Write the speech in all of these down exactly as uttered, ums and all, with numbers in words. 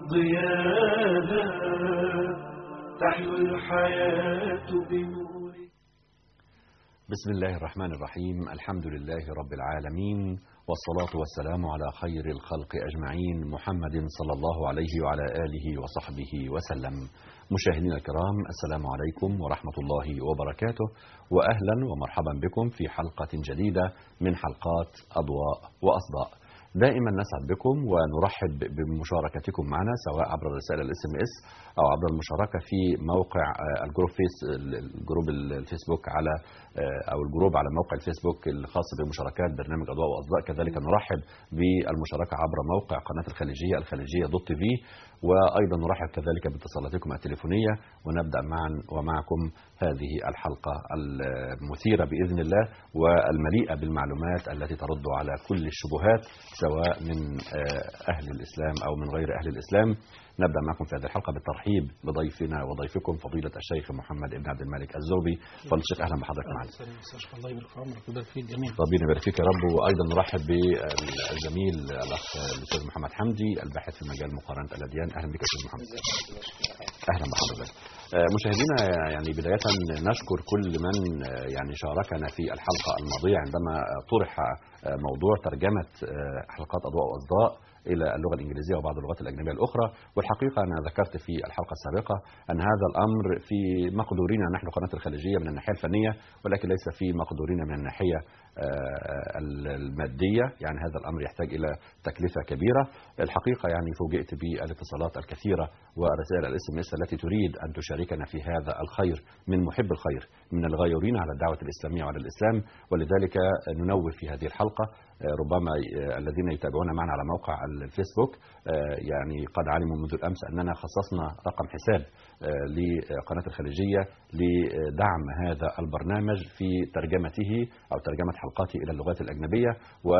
ضياها تحيو الحياة بنور. بسم الله الرحمن الرحيم. الحمد لله رب العالمين، والصلاة والسلام على خير الخلق أجمعين، محمد صلى الله عليه وعلى آله وصحبه وسلم. مشاهدينا الكرام، السلام عليكم ورحمة الله وبركاته، وأهلا ومرحبا بكم في حلقة جديدة من حلقات أضواء وأصداء. دائما نسعد بكم ونرحب بمشاركتكم معنا، سواء عبر الرسالة الاس ام اس او عبر المشاركه في موقع الجروب فيس الجروب الفيسبوك على او الجروب على موقع الفيسبوك الخاص بمشاركات برنامج اضواء واصداء. كذلك نرحب بالمشاركه عبر موقع قناه الخليجيه الخليجيه دوت تي في، وايضا نرحب كذلك باتصالاتكم التليفونيه. ونبدا معا ومعكم هذه الحلقه المثيره باذن الله والمليئه بالمعلومات التي ترد على كل الشبهات، سواء من اهل الاسلام او من غير اهل الاسلام. نبدأ معكم في هذه الحلقة بالترحيب بضيفنا وضيفكم فضيلة الشيخ محمد بن عبد الملك الزغبي. فضيلة الشيخ أهلا بحضرتك معنا. الله يبارك في عمرك ويبارك فيك جميعا. ربنا يبارك فيك يا رب. وأيضا نرحب بالزميل الأخ الأستاذ محمد حمدي، الباحث في مجال مقارنة الأديان. أهلا بك أستاذ محمد. أهلا بحضرتك. مشاهدينا، يعني بداية نشكر كل من يعني شاركنا في الحلقة الماضية عندما طرح موضوع ترجمة حلقات أضواء وأصداء إلى اللغة الإنجليزية وبعض اللغات الأجنبية الأخرى. والحقيقة أنا ذكرت في الحلقة السابقة أن هذا الأمر في مقدورنا نحن قناة الخليجية من الناحية الفنية، ولكن ليس في مقدورنا من الناحية المادية. يعني هذا الأمر يحتاج إلى تكلفة كبيرة. الحقيقة يعني فوجئت بالاتصالات الكثيرة ورسائل الاس ام اس التي تريد أن تشاركنا في هذا الخير من محب الخير، من الغيورين على الدعوة الإسلامية وعلى الإسلام. ولذلك ننوه في هذه الحلقة، ربما الذين يتابعون معنا على موقع الفيسبوك يعني قد علموا منذ الأمس أننا خصصنا رقم حساب لقناة الخليجية لدعم هذا البرنامج في ترجمته أو ترجمة حلقاته إلى اللغات الأجنبية،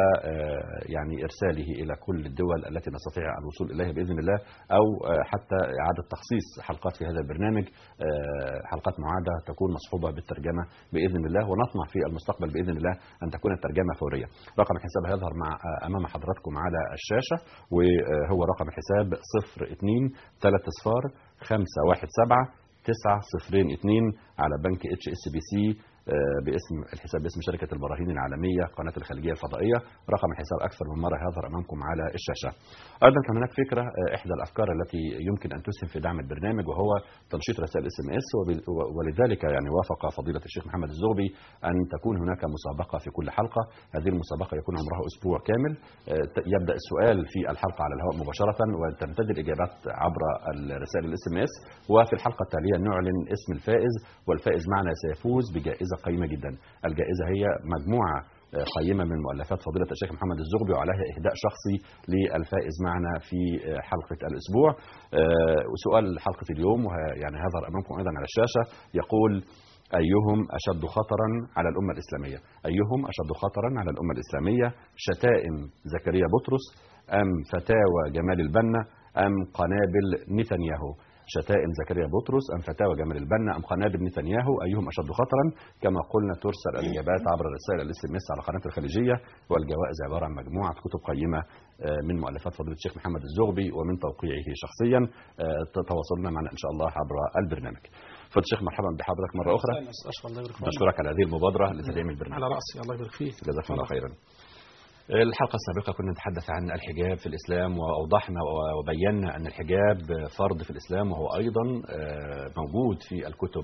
ويعني إرساله إلى كل الدول التي نستطيع الوصول إليها بإذن الله، أو حتى إعادة تخصيص حلقات في هذا البرنامج، حلقات معادة تكون مصحوبة بالترجمة بإذن الله. ونطمع في المستقبل بإذن الله أن تكون الترجمة فورية. رقم الحساب هيظهر مع أمام حضراتكم على الشاشة، وهو رقم الحساب صفر اثنين ثلاثة صفار خمسة واحد سبعة تسعة صفرين اثنين على بنك اتش اس بي سي، باسم الحساب باسم شركة البراهين العالمية قناة الخليجية الفضائية. رقم الحساب أكثر من مرة هيظهر أمامكم على الشاشة. أيضا كان هناك فكرة، إحدى الأفكار التي يمكن أن تسهم في دعم البرنامج، وهو تنشيط رسائل اس ام اس. ولذلك يعني وافق فضيلة الشيخ محمد الزغبي أن تكون هناك مسابقة في كل حلقة. هذه المسابقة يكون عمرها أسبوع كامل. يبدأ السؤال في الحلقة على الهواء مباشرة، وتمتد الإجابات عبر الرسائل الاس ام اس. وفي الحلقة التالية نعلن اسم الفائز، والفائز معنا سيفوز بجائزة قيمة جدا. الجائزة هي مجموعة قيمة من مؤلفات فضيلة الشيخ محمد الزغبي، وعليها إهداء شخصي للفائز معنا في حلقة الأسبوع. سؤال حلقة اليوم يعني هذا أمامكم أيضا على الشاشة، يقول: أيهم أشد خطرا على الأمة الإسلامية؟ أيهم أشد خطرا على الأمة الإسلامية؟ شتائم زكريا بطرس، أم فتاوى جمال البنا، أم قنابل نتنياهو؟ شتائم زكريا بطرس، أم فتاوى جمال البنا، أم قنابل نتنياهو؟ أيهم أشد خطرا؟ كما قلنا ترسل الإجابات عبر الرسائل الاس ام اس على قناة الخليجية. والجوائز عبارة عن مجموعة كتب قيمة من مؤلفات فضيلة الشيخ محمد الزغبي ومن توقيعه شخصيا. تواصلنا معنا إن شاء الله عبر البرنامج. فضيلة الشيخ مرحبا بحضرتك مرة أخرى. نشكرك على هذه المبادرة لتدعيم البرنامج. على رأسي، الله يبارك فيك. جزاك الله خيرا. الحلقة السابقة كنا نتحدث عن الحجاب في الإسلام، وأوضحنا وبينا أن الحجاب فرض في الإسلام، وهو أيضا موجود في الكتب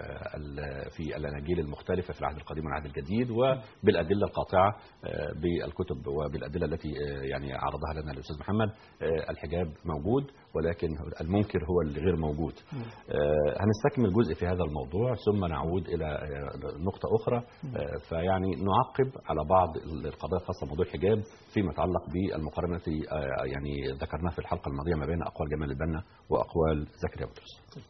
في الأناجيل المختلفة في العهد القديم والعهد الجديد، وبالأدلة القاطعة بالكتب وبالأدلة التي يعني عرضها لنا الأستاذ محمد. الحجاب موجود، ولكن المنكر هو اللي غير موجود. هنستكمل جزء في هذا الموضوع ثم نعود إلى نقطة أخرى، فيعني نعقب على بعض القضايا الخاصة بموضوع الحجاب فيما يتعلق بالمقارنة التي يعني ذكرناها في الحلقة الماضية ما بين أقوال جمال البنا وأقوال زكريا بطرس.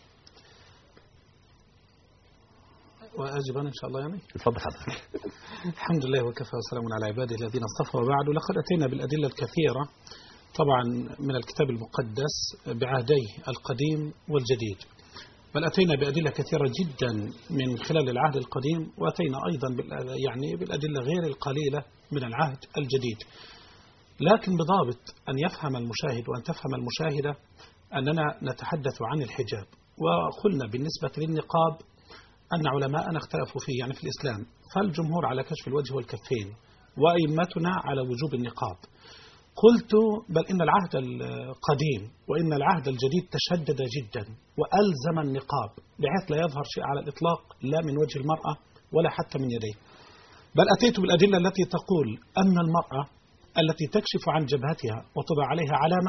وأجب أنا إن شاء الله يعني. اتفضل حضرتك. الحمد لله وكفى وسلام على عباده الذين اصطفى، وبعد. لقد أتينا بالأدلة الكثيرة طبعا من الكتاب المقدس بعهديه القديم والجديد، بل أتينا بأدلة كثيرة جدا من خلال العهد القديم، وأتينا أيضا يعني بالأدلة غير القليلة من العهد الجديد. لكن بضابط أن يفهم المشاهد وأن تفهم المشاهدة أننا نتحدث عن الحجاب. وقلنا بالنسبة للنقاب أن علماءنا اختلفوا فيه يعني في الإسلام، فالجمهور على كشف الوجه والكفين وأئمتنا على وجوب النقاب. قلت بل إن العهد القديم وإن العهد الجديد تشدد جدا وألزم النقاب بحيث لا يظهر شيء على الإطلاق لا من وجه المرأة ولا حتى من يديه. بل أتيت بالأدلة التي تقول أن المرأة التي تكشف عن جبهتها وتضع عليها علامة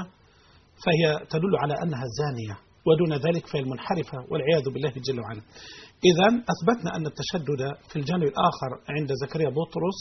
فهي تدل على أنها زانية، ودون ذلك فهي المنحرفة والعياذ بالله جل وعلا. إذن أثبتنا أن التشدد في الجانب الآخر عند زكريا بطرس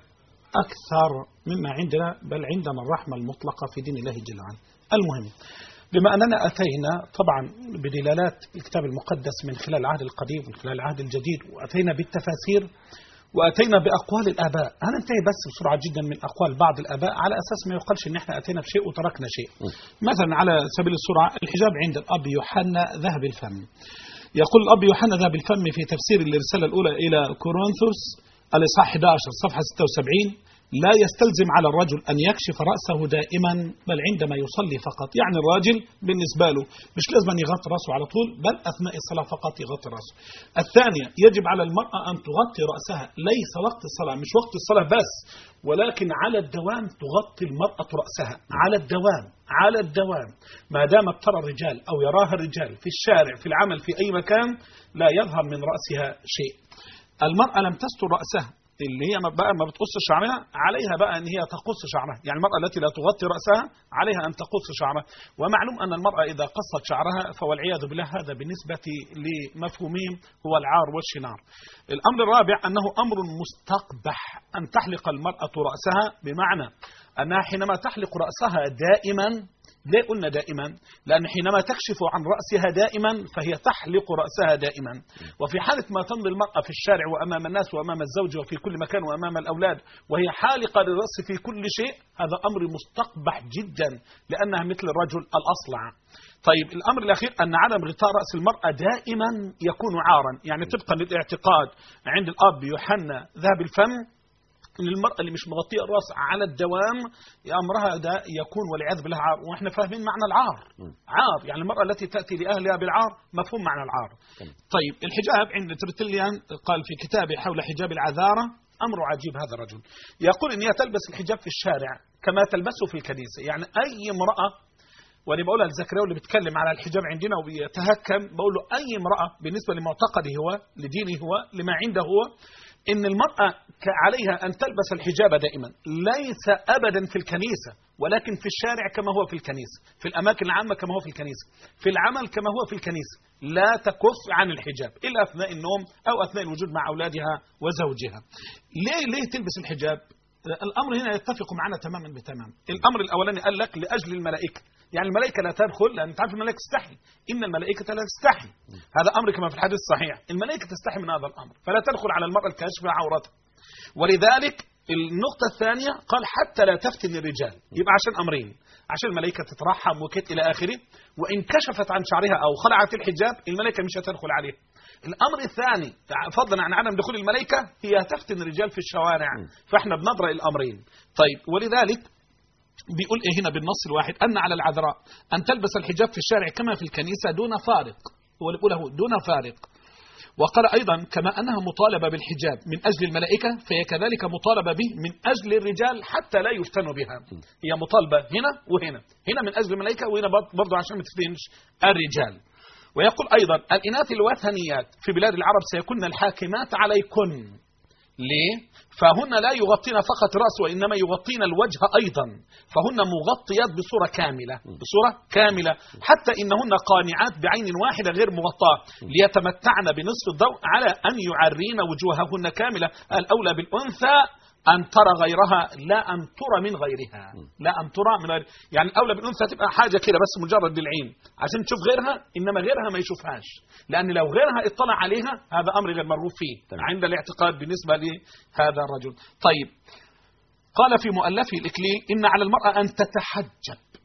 أكثر مما عندنا، بل عندنا الرحمة المطلقة في دين الله جل وعلا. المهم بما أننا أتينا طبعا بدلالات الكتاب المقدس من خلال العهد القديم ومن خلال العهد الجديد، وأتينا بالتفاسير وأتينا بأقوال الآباء. هننتهي بس بسرعة جدا من أقوال بعض الآباء على أساس ما يقالش إن إحنا أتينا بشيء وتركنا شيء. مثلا على سبيل السرعة الحجاب عند الأب يوحنا ذهب الفم. يقول الأب يوحنا ذهب الفم في تفسير الرسالة الأولى إلى كورنثوس الإصحاح أحد عشر صفحة ستة وسبعين: لا يستلزم على الرجل أن يكشف رأسه دائما بل عندما يصلي فقط. يعني الراجل بالنسبة له مش لازم أن يغطي رأسه على طول، بل أثناء الصلاة فقط يغطي رأسه. الثانية يجب على المرأة أن تغطي رأسها، ليس وقت الصلاة، مش وقت الصلاة بس، ولكن على الدوام تغطي المرأة رأسها على الدوام على الدوام ما دامت ترى الرجال أو يراها الرجال في الشارع في العمل في أي مكان لا يظهر من رأسها شيء. المرأة لم تستر رأسها اللي هي بقى ما بتقص شعرها، عليها بقى ان هي تقص شعرها. يعني المرأة التي لا تغطي رأسها عليها ان تقص شعرها. ومعلوم ان المرأة اذا قصت شعرها فوالعياذ بالله هذا بالنسبة لمفهومين هو العار والشنار. الامر الرابع انه امر مستقبح ان تحلق المرأة رأسها، بمعنى انها حينما تحلق رأسها دائما، ليه قلنا دائما؟ لأن حينما تكشف عن رأسها دائما فهي تحلق رأسها دائما. وفي حالة ما تمضي المرأة في الشارع وأمام الناس وأمام الزوج وفي كل مكان وأمام الأولاد وهي حالقة للرأس في كل شيء، هذا أمر مستقبح جدا لأنها مثل الرجل الأصلع. طيب الأمر الأخير أن عدم غطاء رأس المرأة دائما يكون عارا، يعني طبقا للاعتقاد عند الأب يوحنا ذهب الفم إن المرأة اللي مش مغطية الرأس على الدوام أمرها ده يكون والعياذ بالله عار. وإحنا فاهمين معنى العار، عار يعني المرأة التي تأتي لأهلها بالعار، مفهوم معنى العار. طيب الحجاب عند ترتليان قال في كتابه حول حجاب العذارة أمر عجيب. هذا الرجل يقول إن هي تلبس الحجاب في الشارع كما تلبسه في الكنيسة. يعني أي امرأة، وأنا بقولها لزكريا اللي بيتكلم على الحجاب عندنا وبيتهكم، بقول له أي امرأة بالنسبة لمعتقده هو لدينه هو لما عنده هو إن المرأة عليها أن تلبس الحجاب دائما، ليس أبدا في الكنيسة ولكن في الشارع كما هو في الكنيسة، في الأماكن العامة كما هو في الكنيسة، في العمل كما هو في الكنيسة، لا تكف عن الحجاب إلا أثناء النوم أو أثناء الوجود مع أولادها وزوجها. ليه ليه تلبس الحجاب؟ الأمر هنا يتفق معنا تماما بتمام. الأمر الأولاني قال لك لأجل الملائكة، يعني الملائكة لا تدخل، لأن تعرف الملائكة تستحي، إن الملائكة لا تستحي، هذا أمر كما في الحديث الصحيح، الملائكة تستحي من هذا الأمر فلا تدخل على المرأة الكاشفة عورتها. ولذلك النقطة الثانية قال حتى لا تفتن الرجال، يبقى عشان أمرين: عشان الملائكة تترحم وكت إلى آخره، وإن كشفت عن شعرها أو خلعت الحجاب الملائكة مش هتدخل عليه. الأمر الثاني فضلا عن عدم دخول الملائكة هي تفتن الرجال في الشوارع، فإحنا بنضرأ الأمرين. طيب ولذلك بيقول إيه هنا بالنص الواحد أن على العذراء أن تلبس الحجاب في الشارع كما في الكنيسة دون فارق، هو اللي بيقوله دون فارق. وقال أيضا كما أنها مطالبة بالحجاب من أجل الملائكة فهي كذلك مطالبة به من أجل الرجال حتى لا يفتنوا بها. هي مطالبة هنا وهنا، هنا من أجل الملائكة وهنا برضو عشان ما تفتنش الرجال. ويقول أيضا الإناث الوثنيات في بلاد العرب سيكون الحاكمات عليكن. ليه؟ فهن لا يغطين فقط رأس وإنما يغطين الوجه أيضا، فهن مغطيات بصورة كاملة، بصورة كاملة حتى إنهن قانعات بعين واحدة غير مغطاة ليتمتعن بنصف الضوء على أن يعرين وجوههن كاملة. الأولى بالأنثى أن ترى غيرها لا أن ترى من غيرها، لا أن ترى من غيرها. يعني الأولى بالأنثى تبقى حاجة كده بس مجرد بالعين عشان تشوف غيرها، إنما غيرها ما يشوفهاش، لأن لو غيرها اطلع عليها هذا أمر غير مرغوب فيه عند الاعتقاد بالنسبة لهذا الرجل. طيب قال في مؤلفه الإكليل إن على المرأة أن تتحجب،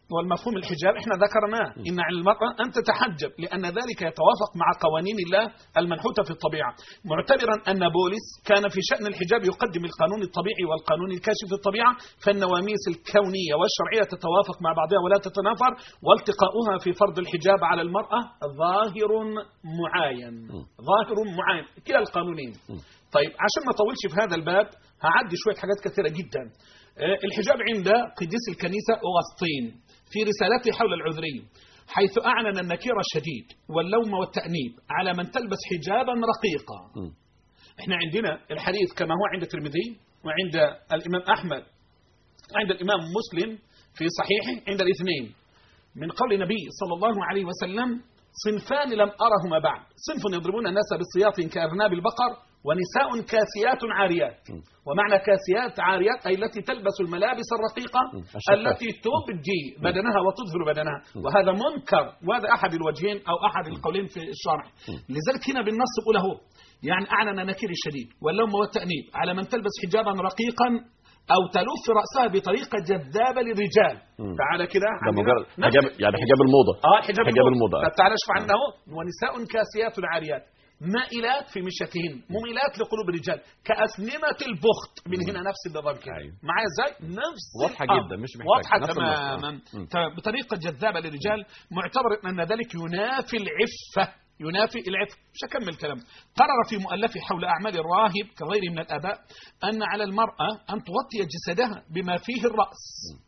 والمفهوم الحجاب احنا ذكرناه، إن على المرأة أن تتحجب لأن ذلك يتوافق مع قوانين الله المنحوتة في الطبيعة، معتبرا أن بولس كان في شأن الحجاب يقدم القانون الطبيعي والقانون الكاشف في الطبيعة، فالنواميس الكونية والشرعية تتوافق مع بعضها ولا تتنافر، والتقاؤها في فرض الحجاب على المرأة ظاهر معاين ظاهر معاين كلا القانونين. طيب عشان ما اطولش في هذا الباب هعدي شوية حاجات كثيرة جدا. الحجاب عند قديس الكنيسة أغسطين في رسالته حول العذري حيث أعلن النكير الشديد واللوم والتأنيب على من تلبس حجابا رقيقا. م. احنا عندنا الحديث كما هو عند الترمذي وعند الإمام أحمد وعند الإمام مسلم في صحيحه عند الاثنين من قول النبي صلى الله عليه وسلم: صنفان لم أرهما بعد، صنف يضربون الناس بالسياط كأرناب البقر، ونساء كاسيات عاريات. ومعنى كاسيات عاريات أي التي تلبس الملابس الرقيقة التي تبدي بدنها وتظهر بدنها، وهذا منكر، وهذا أحد الوجهين أو أحد القولين في الشرح. لذلك هنا بالنص يقول له يعني أعلن نكير الشديد واللوم والتأنيب على من تلبس حجابا رقيقا أو تلف رأسها بطريقة جذابة للرجال. تعالى كده حجاب يعني حجاب الموضة. اه حجاب, حجاب الموضة. طب تعالى اشوف عنه: ونساء كاسيات عاريات مائلات في مشيتهن مميلات لقلوب الرجال كأسنمة البخت. من هنا نفس النظام كده. معايا ازاي؟ نفس واضحة جدا مش محتاج واضحة تماما بطريقة جذابة للرجال، معتبر أن ذلك ينافي العفة ينافي العفة. مش هكمل كلام. قرر في مؤلفه حول أعمال الراهب كغيره من الآباء أن على المرأة أن تغطي جسدها بما فيه الرأس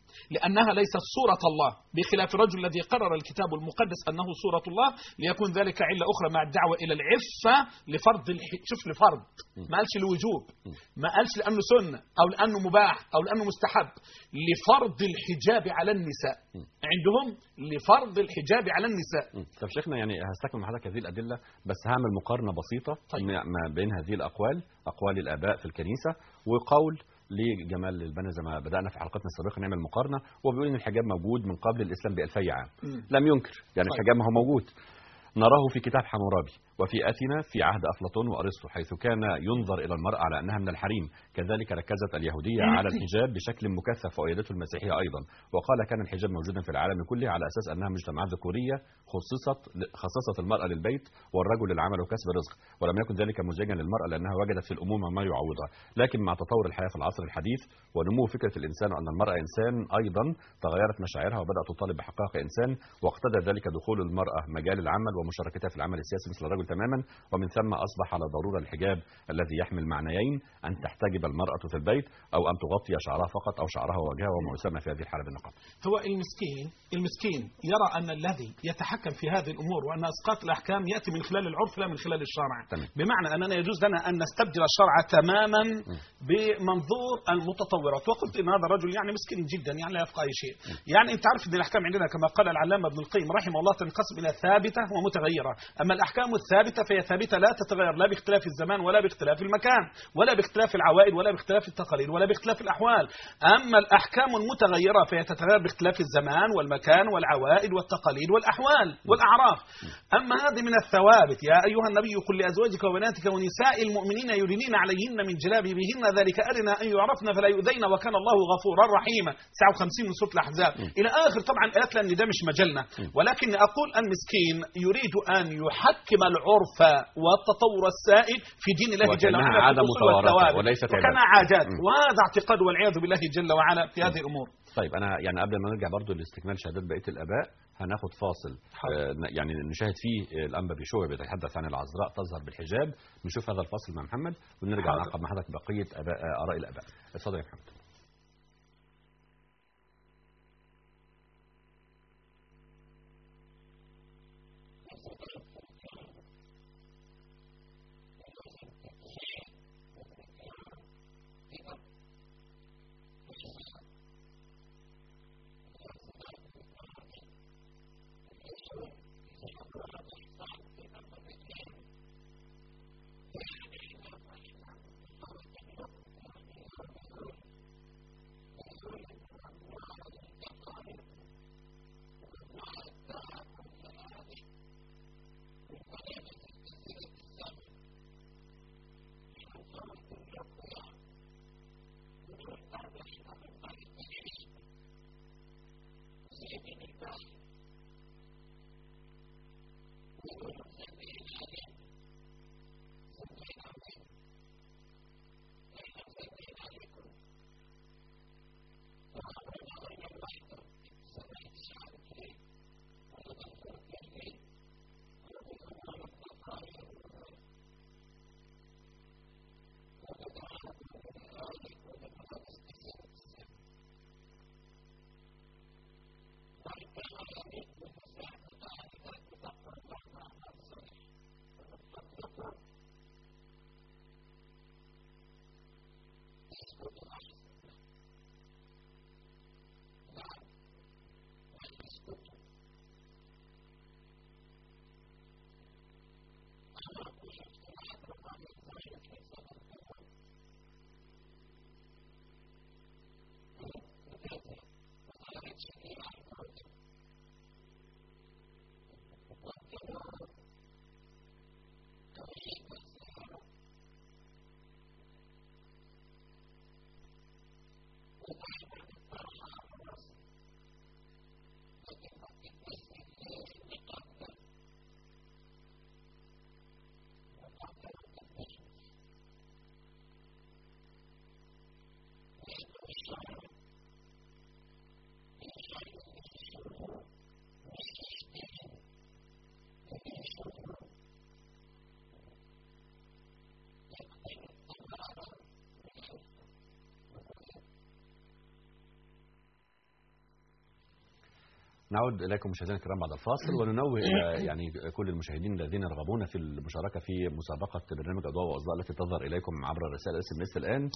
لأنها ليست صورة الله، بخلاف الرجل الذي قرر الكتاب المقدس أنه صورة الله، ليكون ذلك علة أخرى مع الدعوة إلى العفة لفرض الح... شوف لفرض، ما قالش لوجوب، ما قالش لأنه سنة أو لأنه مباح أو لأنه مستحب، لفرض الحجاب على النساء. عندهم لفرض الحجاب على النساء. طب شيخنا يعني هستكمل حضرتك هذه الأدلة، بس هعمل مقارنة بسيطة طيب. ما بين هذه الأقوال، أقوال الآباء في الكنيسة وقول لجمال البنا زي ما بدأنا في حلقتنا السابقة نعمل مقارنة، وبيقول إن الحجاب موجود من قبل الإسلام بألفي عام. م. لم ينكر يعني طيب. الحجاب ما هو موجود، نراه في كتاب حمورابي وفي أثينا في عهد أفلاطون وأرسطو، حيث كان ينظر إلى المرأة على أنها من الحريم. كذلك ركزت اليهودية على الحجاب بشكل مكثف وأيدته المسيحية أيضا، وقال كان الحجاب موجودا في العالم كله على أساس أنها مجتمعات ذكورية خصصت خصصت المرأة للبيت والرجل للعمل وكسب الرزق، ولم يكن ذلك مزعجا للمرأة لأنها وجدت في الأمومة ما يعوضها. لكن مع تطور الحياة في العصر الحديث ونمو فكرة الإنسان أن المرأة إنسان أيضا، تغيرت مشاعرها وبدأت تطالب بحقائق إنسان، واقتضى ذلك دخول المرأة مجال العمل ومشاركتها في العمل السياسي مثل الرجل تماما. ومن ثم أصبح على ضرورة الحجاب الذي يحمل معنيين: أن تحتجب المرأة في البيت أو أن تغطي شعرها فقط أو شعرها ووجهها، وما يسمى في هذه الحالة بالنقاب. هو المسكين المسكين يرى أن الذي يتحكم في هذه الأمور وأن إسقاط الأحكام يأتي من خلال العرف لا من خلال الشرع. تمام. بمعنى أننا يجوز لنا أن نستبدل الشرع تماما م. بمنظور المتطورات. وقلت إن هذا الرجل يعني مسكين جدا يعني لا يفقه أي شيء. م. يعني أنت عارف أن الأحكام عندنا كما قال العلامة ابن القيم رحمه الله تنقسم إلى ثابتة ومتغيرة. أما الأحكام الثابتة فهي ثابتة لا تتغير لا باختلاف الزمان ولا باختلاف المكان ولا باختلاف العوائد ولا باختلاف التقاليد ولا باختلاف الأحوال. أما الأحكام المتغيرة فهي تتغير باختلاف الزمان والمكان والعوائد والتقاليد والأحوال والأعراف. أما هذه من الثوابت: يا أيها النبي قل لأزواجك وبناتك ونساء المؤمنين يدنين عليهن من جلابيبهن ذلك أدنى أن يعرفن فلا يؤذين وكان الله غفورا رحيما. تسعة وخمسين من سورة الأحزاب إلى آخر طبعا آيات، لأن ده مش مجلنا. ولكن أقول المسكين يريد أن يحكم العرف والتطور السائد في دين الله جل وعلا عادة متوارثة وليست وكما عادات، وهذا اعتقاد والعياذ بالله جل وعلا في هذه الأمور. طيب أنا يعني قبل ما نرجع برضو لاستكمال شهادات بقية الآباء هناخد فاصل آه يعني نشاهد فيه الأنبا بشوي بيتحدث عن العذراء تظهر بالحجاب. نشوف هذا الفاصل مع محمد ونرجع نعقب مع حضرتك بقية آباء آراء الآباء. اتفضل يا محمد. نعود إليكم مشاهدينا الكرام بعد الفاصل، وننوه إلى يعني كل المشاهدين الذين يرغبون في المشاركة في مسابقة برنامج أضواء وأصداء التي تظهر إليكم عبر رسائل اس ام اس الآن،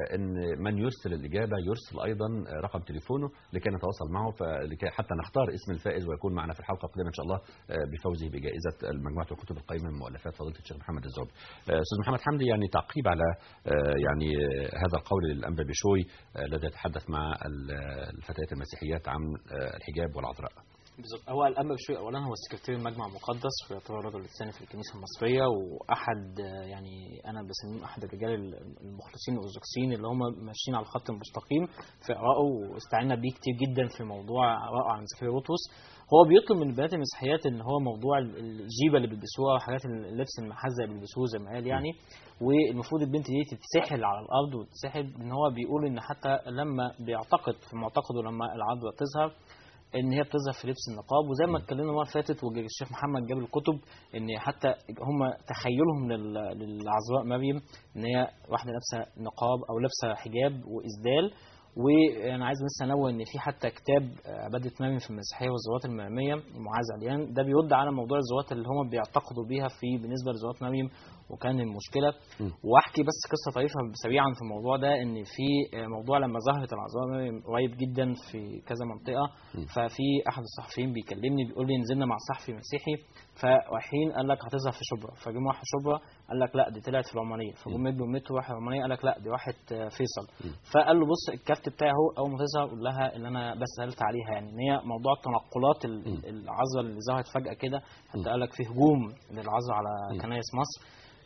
إن من يرسل الإجابة يرسل أيضا رقم تليفونه لكي نتواصل معه، فلكي حتى نختار اسم الفائز ويكون معنا في الحلقة القادمة إن شاء الله بفوزه بجائزة مجموعة الكتب القيمة من مؤلفات فضيلة الشيخ محمد الزغبي. أستاذ محمد حمدي، يعني تعقيب على يعني هذا القول للأنبا بشوي الذي يتحدث مع الفتيات المسيحيات عن الحجاب والعذراء. بالظبط. هو الأنبا بشوي أولا هو سكرتير المجمع المقدس، ويعتبر الرجل الثاني في الكنيسة المصرية، وأحد يعني أنا بسميه أحد الرجال المخلصين الأرثوذكسيين اللي هم ماشيين على الخط المستقيم في آرائه، واستعنا بيه كتير جدا في موضوع آراءه عن زكريا بطرس. هو بيطلب من البنات المسيحيات ان هو موضوع الجيبه اللي بيلبسوها وحاجات اللبس المحزق اللي بيلبسوه زي ما قال يعني، والمفروض البنت دي تتسحل على الارض وتتسحل. ان هو بيقول ان حتى لما بيعتقد في معتقده لما العذراء تظهر ان هي بتظهر في لبس النقاب، وزي ما اتكلمنا المره اللي فاتت والشيخ محمد جاب الكتب ان حتى هم تخيلهم للعذراء مريم ان هي واحده لابسه نقاب او لابسه حجاب واسدال. وانا عايز بس انوه ان في حتى كتاب عباده مريم في المسيحيه والزوات المريميه معاذ عليان، ده بيرد على موضوع الزوات اللي هم بيعتقدوا بيها في بالنسبه لزوات مريم وكان المشكله. واحكي بس قصه طريفه سريعا في الموضوع ده، ان في موضوع لما ظهرت العذراء مريم قريب جدا في كذا منطقه، ففي احد الصحفيين بيكلمني بيقول لي نزلنا مع صحفي مسيحي فرايحين قال لك هتظهر في شبرا، فجم واحد شبرا قال لك لا دي طلعت في العمانيه، فجم مدوا المترو واحد العمانيه قال لك لا دي واحد فيصل، فقال له بص الكارت بتاعي اهو، اول ما تظهر قول لها ان انا بس سالت عليها، يعني ان هي موضوع التنقلات العذراء اللي ظهرت فجاه كده، حتى قال لك في هجوم للعذراء على كنائس مصر.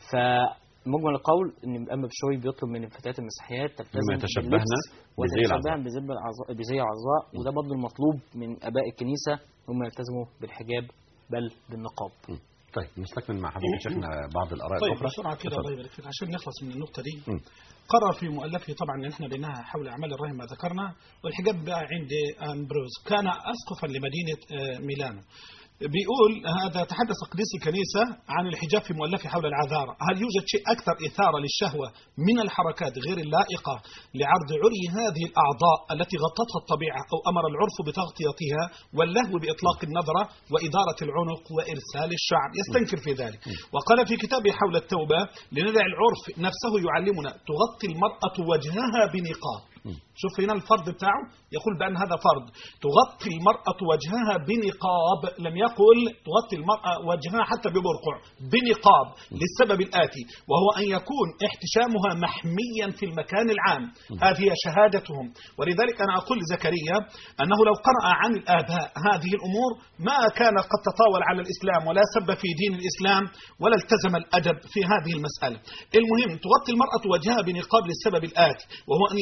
فمجمل القول ان الانبا بشوي بيطلب من الفتيات المسيحيات تلتزم يتشبهن وتتشبهن بزي العذراء، وده برضه المطلوب من اباء الكنيسه هم يلتزموا بالحجاب بل بالنقاب. م. طيب نستكمل مع حضرتك شيخنا بعض الاراء طيب الاخرى. بسرعه كده الله يبارك فيك عشان نخلص من النقطه دي. م. قرر في مؤلفه طبعا ان احنا بينها حول اعمال الرحم ما ذكرنا، والحجاب بقى عند امبروز كان اسقفا لمدينه ميلانو. بيقول هذا تحدث قديس الكنيسة عن الحجاب في مؤلفه حول العذارى، هل يوجد شيء أكثر إثارة للشهوة من الحركات غير اللائقة لعرض عري هذه الأعضاء التي غطتها الطبيعة أو أمر العرف بتغطيتها، واللهو بإطلاق النظرة وإدارة العنق وإرسال الشعر؟ يستنكر في ذلك، وقال في كتابه حول التوبة لندع العرف نفسه يعلمنا تغطي المرأة وجهها بنقاب. شوف هنا الفرض بتاعه، يقول بأن هذا فرض، تغطي المرأة وجهها بنقاب، لم يقل تغطي المرأة وجهها حتى ببرقع، بنقاب، للسبب الآتي وهو أن يكون احتشامها محميا في المكان العام. هذه شهادتهم، ولذلك أنا أقول لزكريا أنه لو قرأ عن الآباء هذه الأمور ما كان قد تطاول على الإسلام ولا سب في دين الإسلام ولا التزم الأدب في هذه المسألة. المهم تغطي المرأة وجهها بنقاب للسبب الآتي وهو أن يكون احتشامها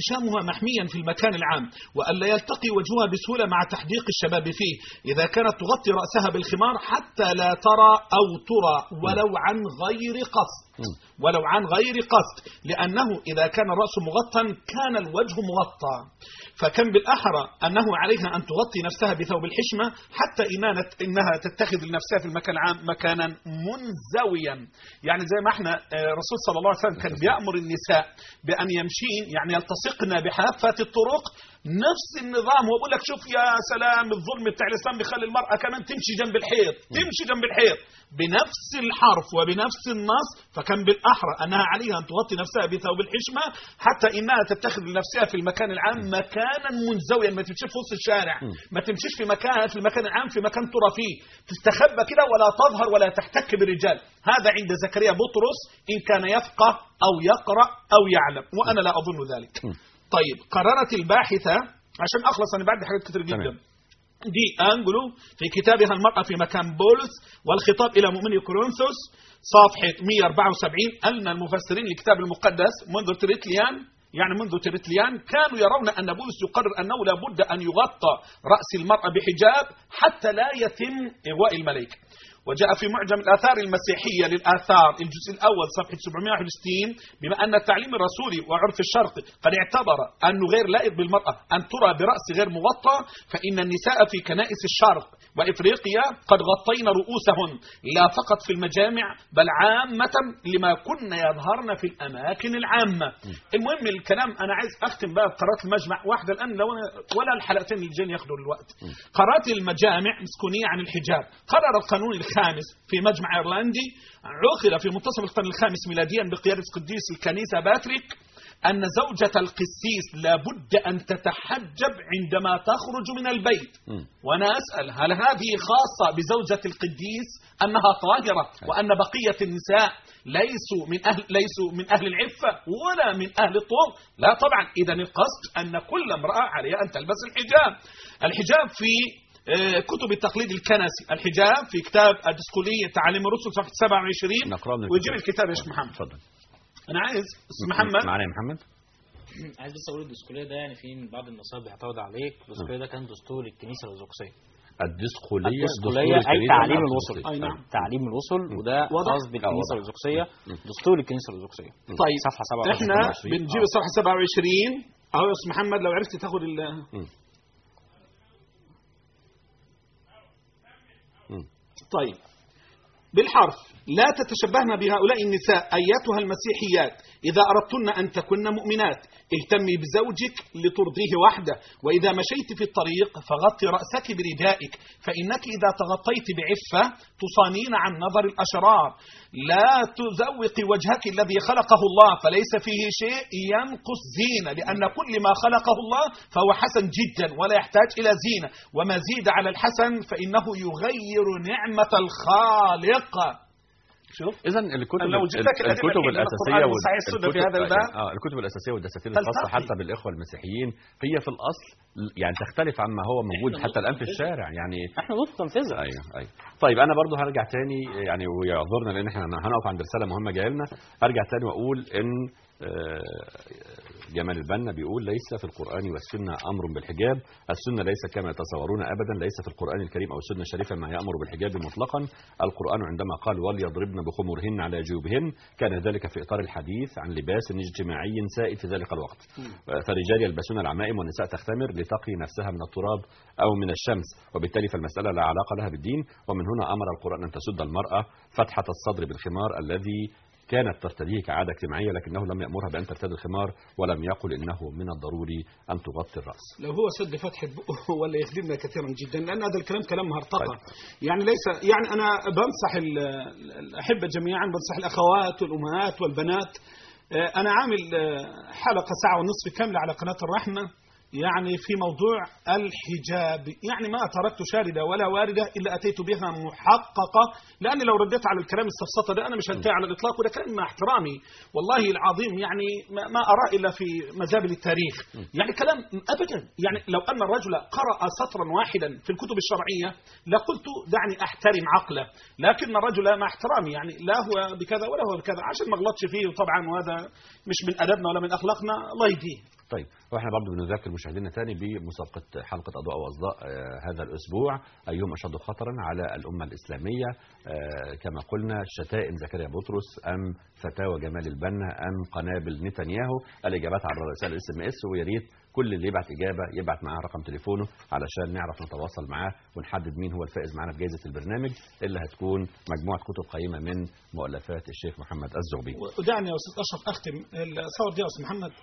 احتشامها محميا في المكان العام، وألا يلتقي وجهها بسهولة مع تحديق الشباب فيه، إذا كانت تغطي رأسها بالخمار حتى لا ترى أو ترى ولو عن غير قصد، ولو عن غير قصد، لأنه إذا كان الرأس مغطى كان الوجه مغطى، فكم بالأحرى أنه عليها أن تغطي نفسها بثوب الحشمة حتى إنها إنها تتخذ لنفسها في المكان العام مكانا منزويا. يعني زي ما احنا الرسول صلى الله عليه وسلم كان بيأمر النساء بأن يمشين يعني يلتصقن بحافة الطرق، نفس النظام. هو بيقول لك شوف يا سلام الظلم بتاع الإسلام بيخلي المرأة كمان تمشي جنب الحيط، تمشي جنب الحيط بنفس الحرف وبنفس النص، فكان بالأحرى أنها عليها أن تغطي نفسها بثوب الحشمة حتى إنها تتخذ لنفسها في المكان العام مكانا منزويا، ما تمشيش في وسط الشارع، ما تمشيش في مكان في المكان العام في مكان ترى فيه، تستخبى كده ولا تظهر ولا تحتك بالرجال. هذا عند زكريا بطرس إن كان يفقه أو يقرأ أو يعلم، وأنا لا أظن ذلك. طيب قررت الباحثة عشان أخلص أنا بعد حاجات كتير جدا دي أنجلو في كتابها المرأة في مكان بولس والخطاب إلى مؤمني كورنثوس صفحة مئة وأربعة وسبعين أن المفسرين للكتاب المقدس منذ تريتليان يعني منذ تريتليان كانوا يرون أن بولس يقرر أنه لا بد أن يغطى رأس المرأة بحجاب حتى لا يتم إغواء الملائكة. وجاء في معجم الآثار المسيحية للآثار الجزء الأول صفحة سبعمئة وواحد وستين بما أن التعليم الرسولي وعرف الشرق قد اعتبر أنه غير لائق بالمرأة أن ترى برأس غير مغطى، فإن النساء في كنائس الشرق وإفريقيا قد غطين رؤوسهن لا فقط في المجامع بل عامة لما كنا يظهرن في الأماكن العامة. المهم الكلام أنا عايز أختم بقى بقرارات المجمع واحدة الآن لو ولا الحلقتين اللي جايين ياخدوا الوقت. قرارات المجامع مسكونية عن الحجاب. قرر القانون الخامس في مجمع ايرلندي عقد في منتصف القرن الخامس ميلاديا بقيادة قديس الكنيسة باتريك أن زوجة القسيس لابد أن تتحجب عندما تخرج من البيت. وأنا أسأل هل هذه خاصة بزوجة القديس أنها طاهرة وأن بقية النساء ليسوا من أهل ليسوا من أهل العفة ولا من أهل الطهر؟ لا طبعا. إذن القصد أن كل امرأة عليها أن تلبس الحجاب. الحجاب في كتب التقليد الكنسي، الحجاب في كتاب الدسقلية تعاليم الرسل صفحة سبعة وعشرين ويجيب الكتاب يا شيخ محمد. تفضل. أنا عايز محمد معنا يا محمد. عايز بس أقول الدسقلية ده يعني في بعض النصائب بيعترض عليك. الدسقلية ده كان دستور الكنيسة الأرثوذكسية. الدسقلية الدسقلية أي تعليم الوصل. أي نعم. تعليم الوصل وده خاص بالكنيسة الأرثوذكسية، دستور الكنيسة الأرثوذكسية. طيب صفحة سبعة وعشرين. إحنا بنجيب الصفحة سبعة وعشرين أهو يا أستاذ محمد لو عرفت تاخد ال طيب بالحرف لا تتشبهن بهؤلاء النساء أيتها المسيحيات إذا أردتن أن تكن مؤمنات اهتمي بزوجك لترضيه وحده، وإذا مشيت في الطريق فغطي رأسك بردائك فإنك إذا تغطيت بعفة تصانين عن نظر الأشرار. لا تزوقي وجهك الذي خلقه الله فليس فيه شيء ينقص زينة، لأن كل ما خلقه الله فهو حسن جدا ولا يحتاج إلى زينة، وما زيد على الحسن فإنه يغير نعمة الخالق. شوف اذا الكتب الكتب الاساسيه والكتب في هذا الباب اه الكتب الاساسيه والدساتير الخاصه حتى بالاخوه المسيحيين هي في الاصل يعني تختلف عما هو موجود حتى الان في الشارع، يعني احنا نقطه تنفذها. ايوه ايوه. طيب انا برضو هرجع تاني يعني ويعذرنا لان احنا هنقف عند رساله مهمه جايه لنا، هرجع تاني واقول ان جمال البنا بيقول ليس في القرآن والسنة أمر بالحجاب، السنة ليس كما يتصورون أبدا، ليس في القرآن الكريم أو السنة الشريفة ما يأمر بالحجاب مطلقا. القرآن عندما قال وليضربن بخمرهن على جيوبهن كان ذلك في إطار الحديث عن لباس اجتماعي سائد في ذلك الوقت، فالرجال يلبسون العمائم والنساء تختمر لتقي نفسها من التراب أو من الشمس، وبالتالي فالمسألة لا علاقة لها بالدين. ومن هنا أمر القرآن أن تسد المرأة فتحة الصدر بالخمار الذي كانت ترتديه كعادة اجتماعية، لكنه لم يأمرها بأن ترتدي الخمار ولم يقل إنه من الضروري أن تغطي الرأس. لو هو سد فتحة بقه ولا يخدمنا كثيرا جدا، لأن هذا الكلام كلام مهرطقة. طيب. يعني ليس يعني أنا بنصح الأحبة جميعا، بنصح الأخوات والأمهات والبنات. أنا عامل حلقة ساعة ونصف كاملة على قناة الرحمة يعني في موضوع الحجاب، يعني ما تركت شاردة ولا واردة إلا أتيت بها محققة، لأني لو رديت على الكلام السفسطة ده أنا مش هنتهي على الإطلاق، وده كلام مع احترامي والله العظيم يعني ما أرى إلا في مزابل التاريخ، يعني كلام أبدا. يعني لو أن الرجل قرأ سطرا واحدا في الكتب الشرعية لقلت دعني أحترم عقله، لكن الرجل مع احترامي يعني لا هو بكذا ولا هو بكذا عشان ما غلطش فيه، وطبعا وهذا مش من أدبنا ولا من أخلاقنا الله يهديه. طيب واحنا برضه بنذكر مشاهدينا تاني بمسابقه حلقه اضواء واصداء آه هذا الاسبوع، ايهم اشد خطرا على الامه الاسلاميه، آه كما قلنا شتائم زكريا بطرس ام فتاوى جمال البنا ام قنابل نتنياهو؟ الاجابات على رسائل الاس ام اس، ويا ريت كل اللي يبعت اجابه يبعت معاه رقم تليفونه علشان نعرف نتواصل معاه ونحدد مين هو الفائز معانا بجائزه البرنامج اللي هتكون مجموعه كتب قيمه من مؤلفات الشيخ محمد الزغبي. ودعني يا استاذ اشرف اختم الصور دي يا استاذ محمد،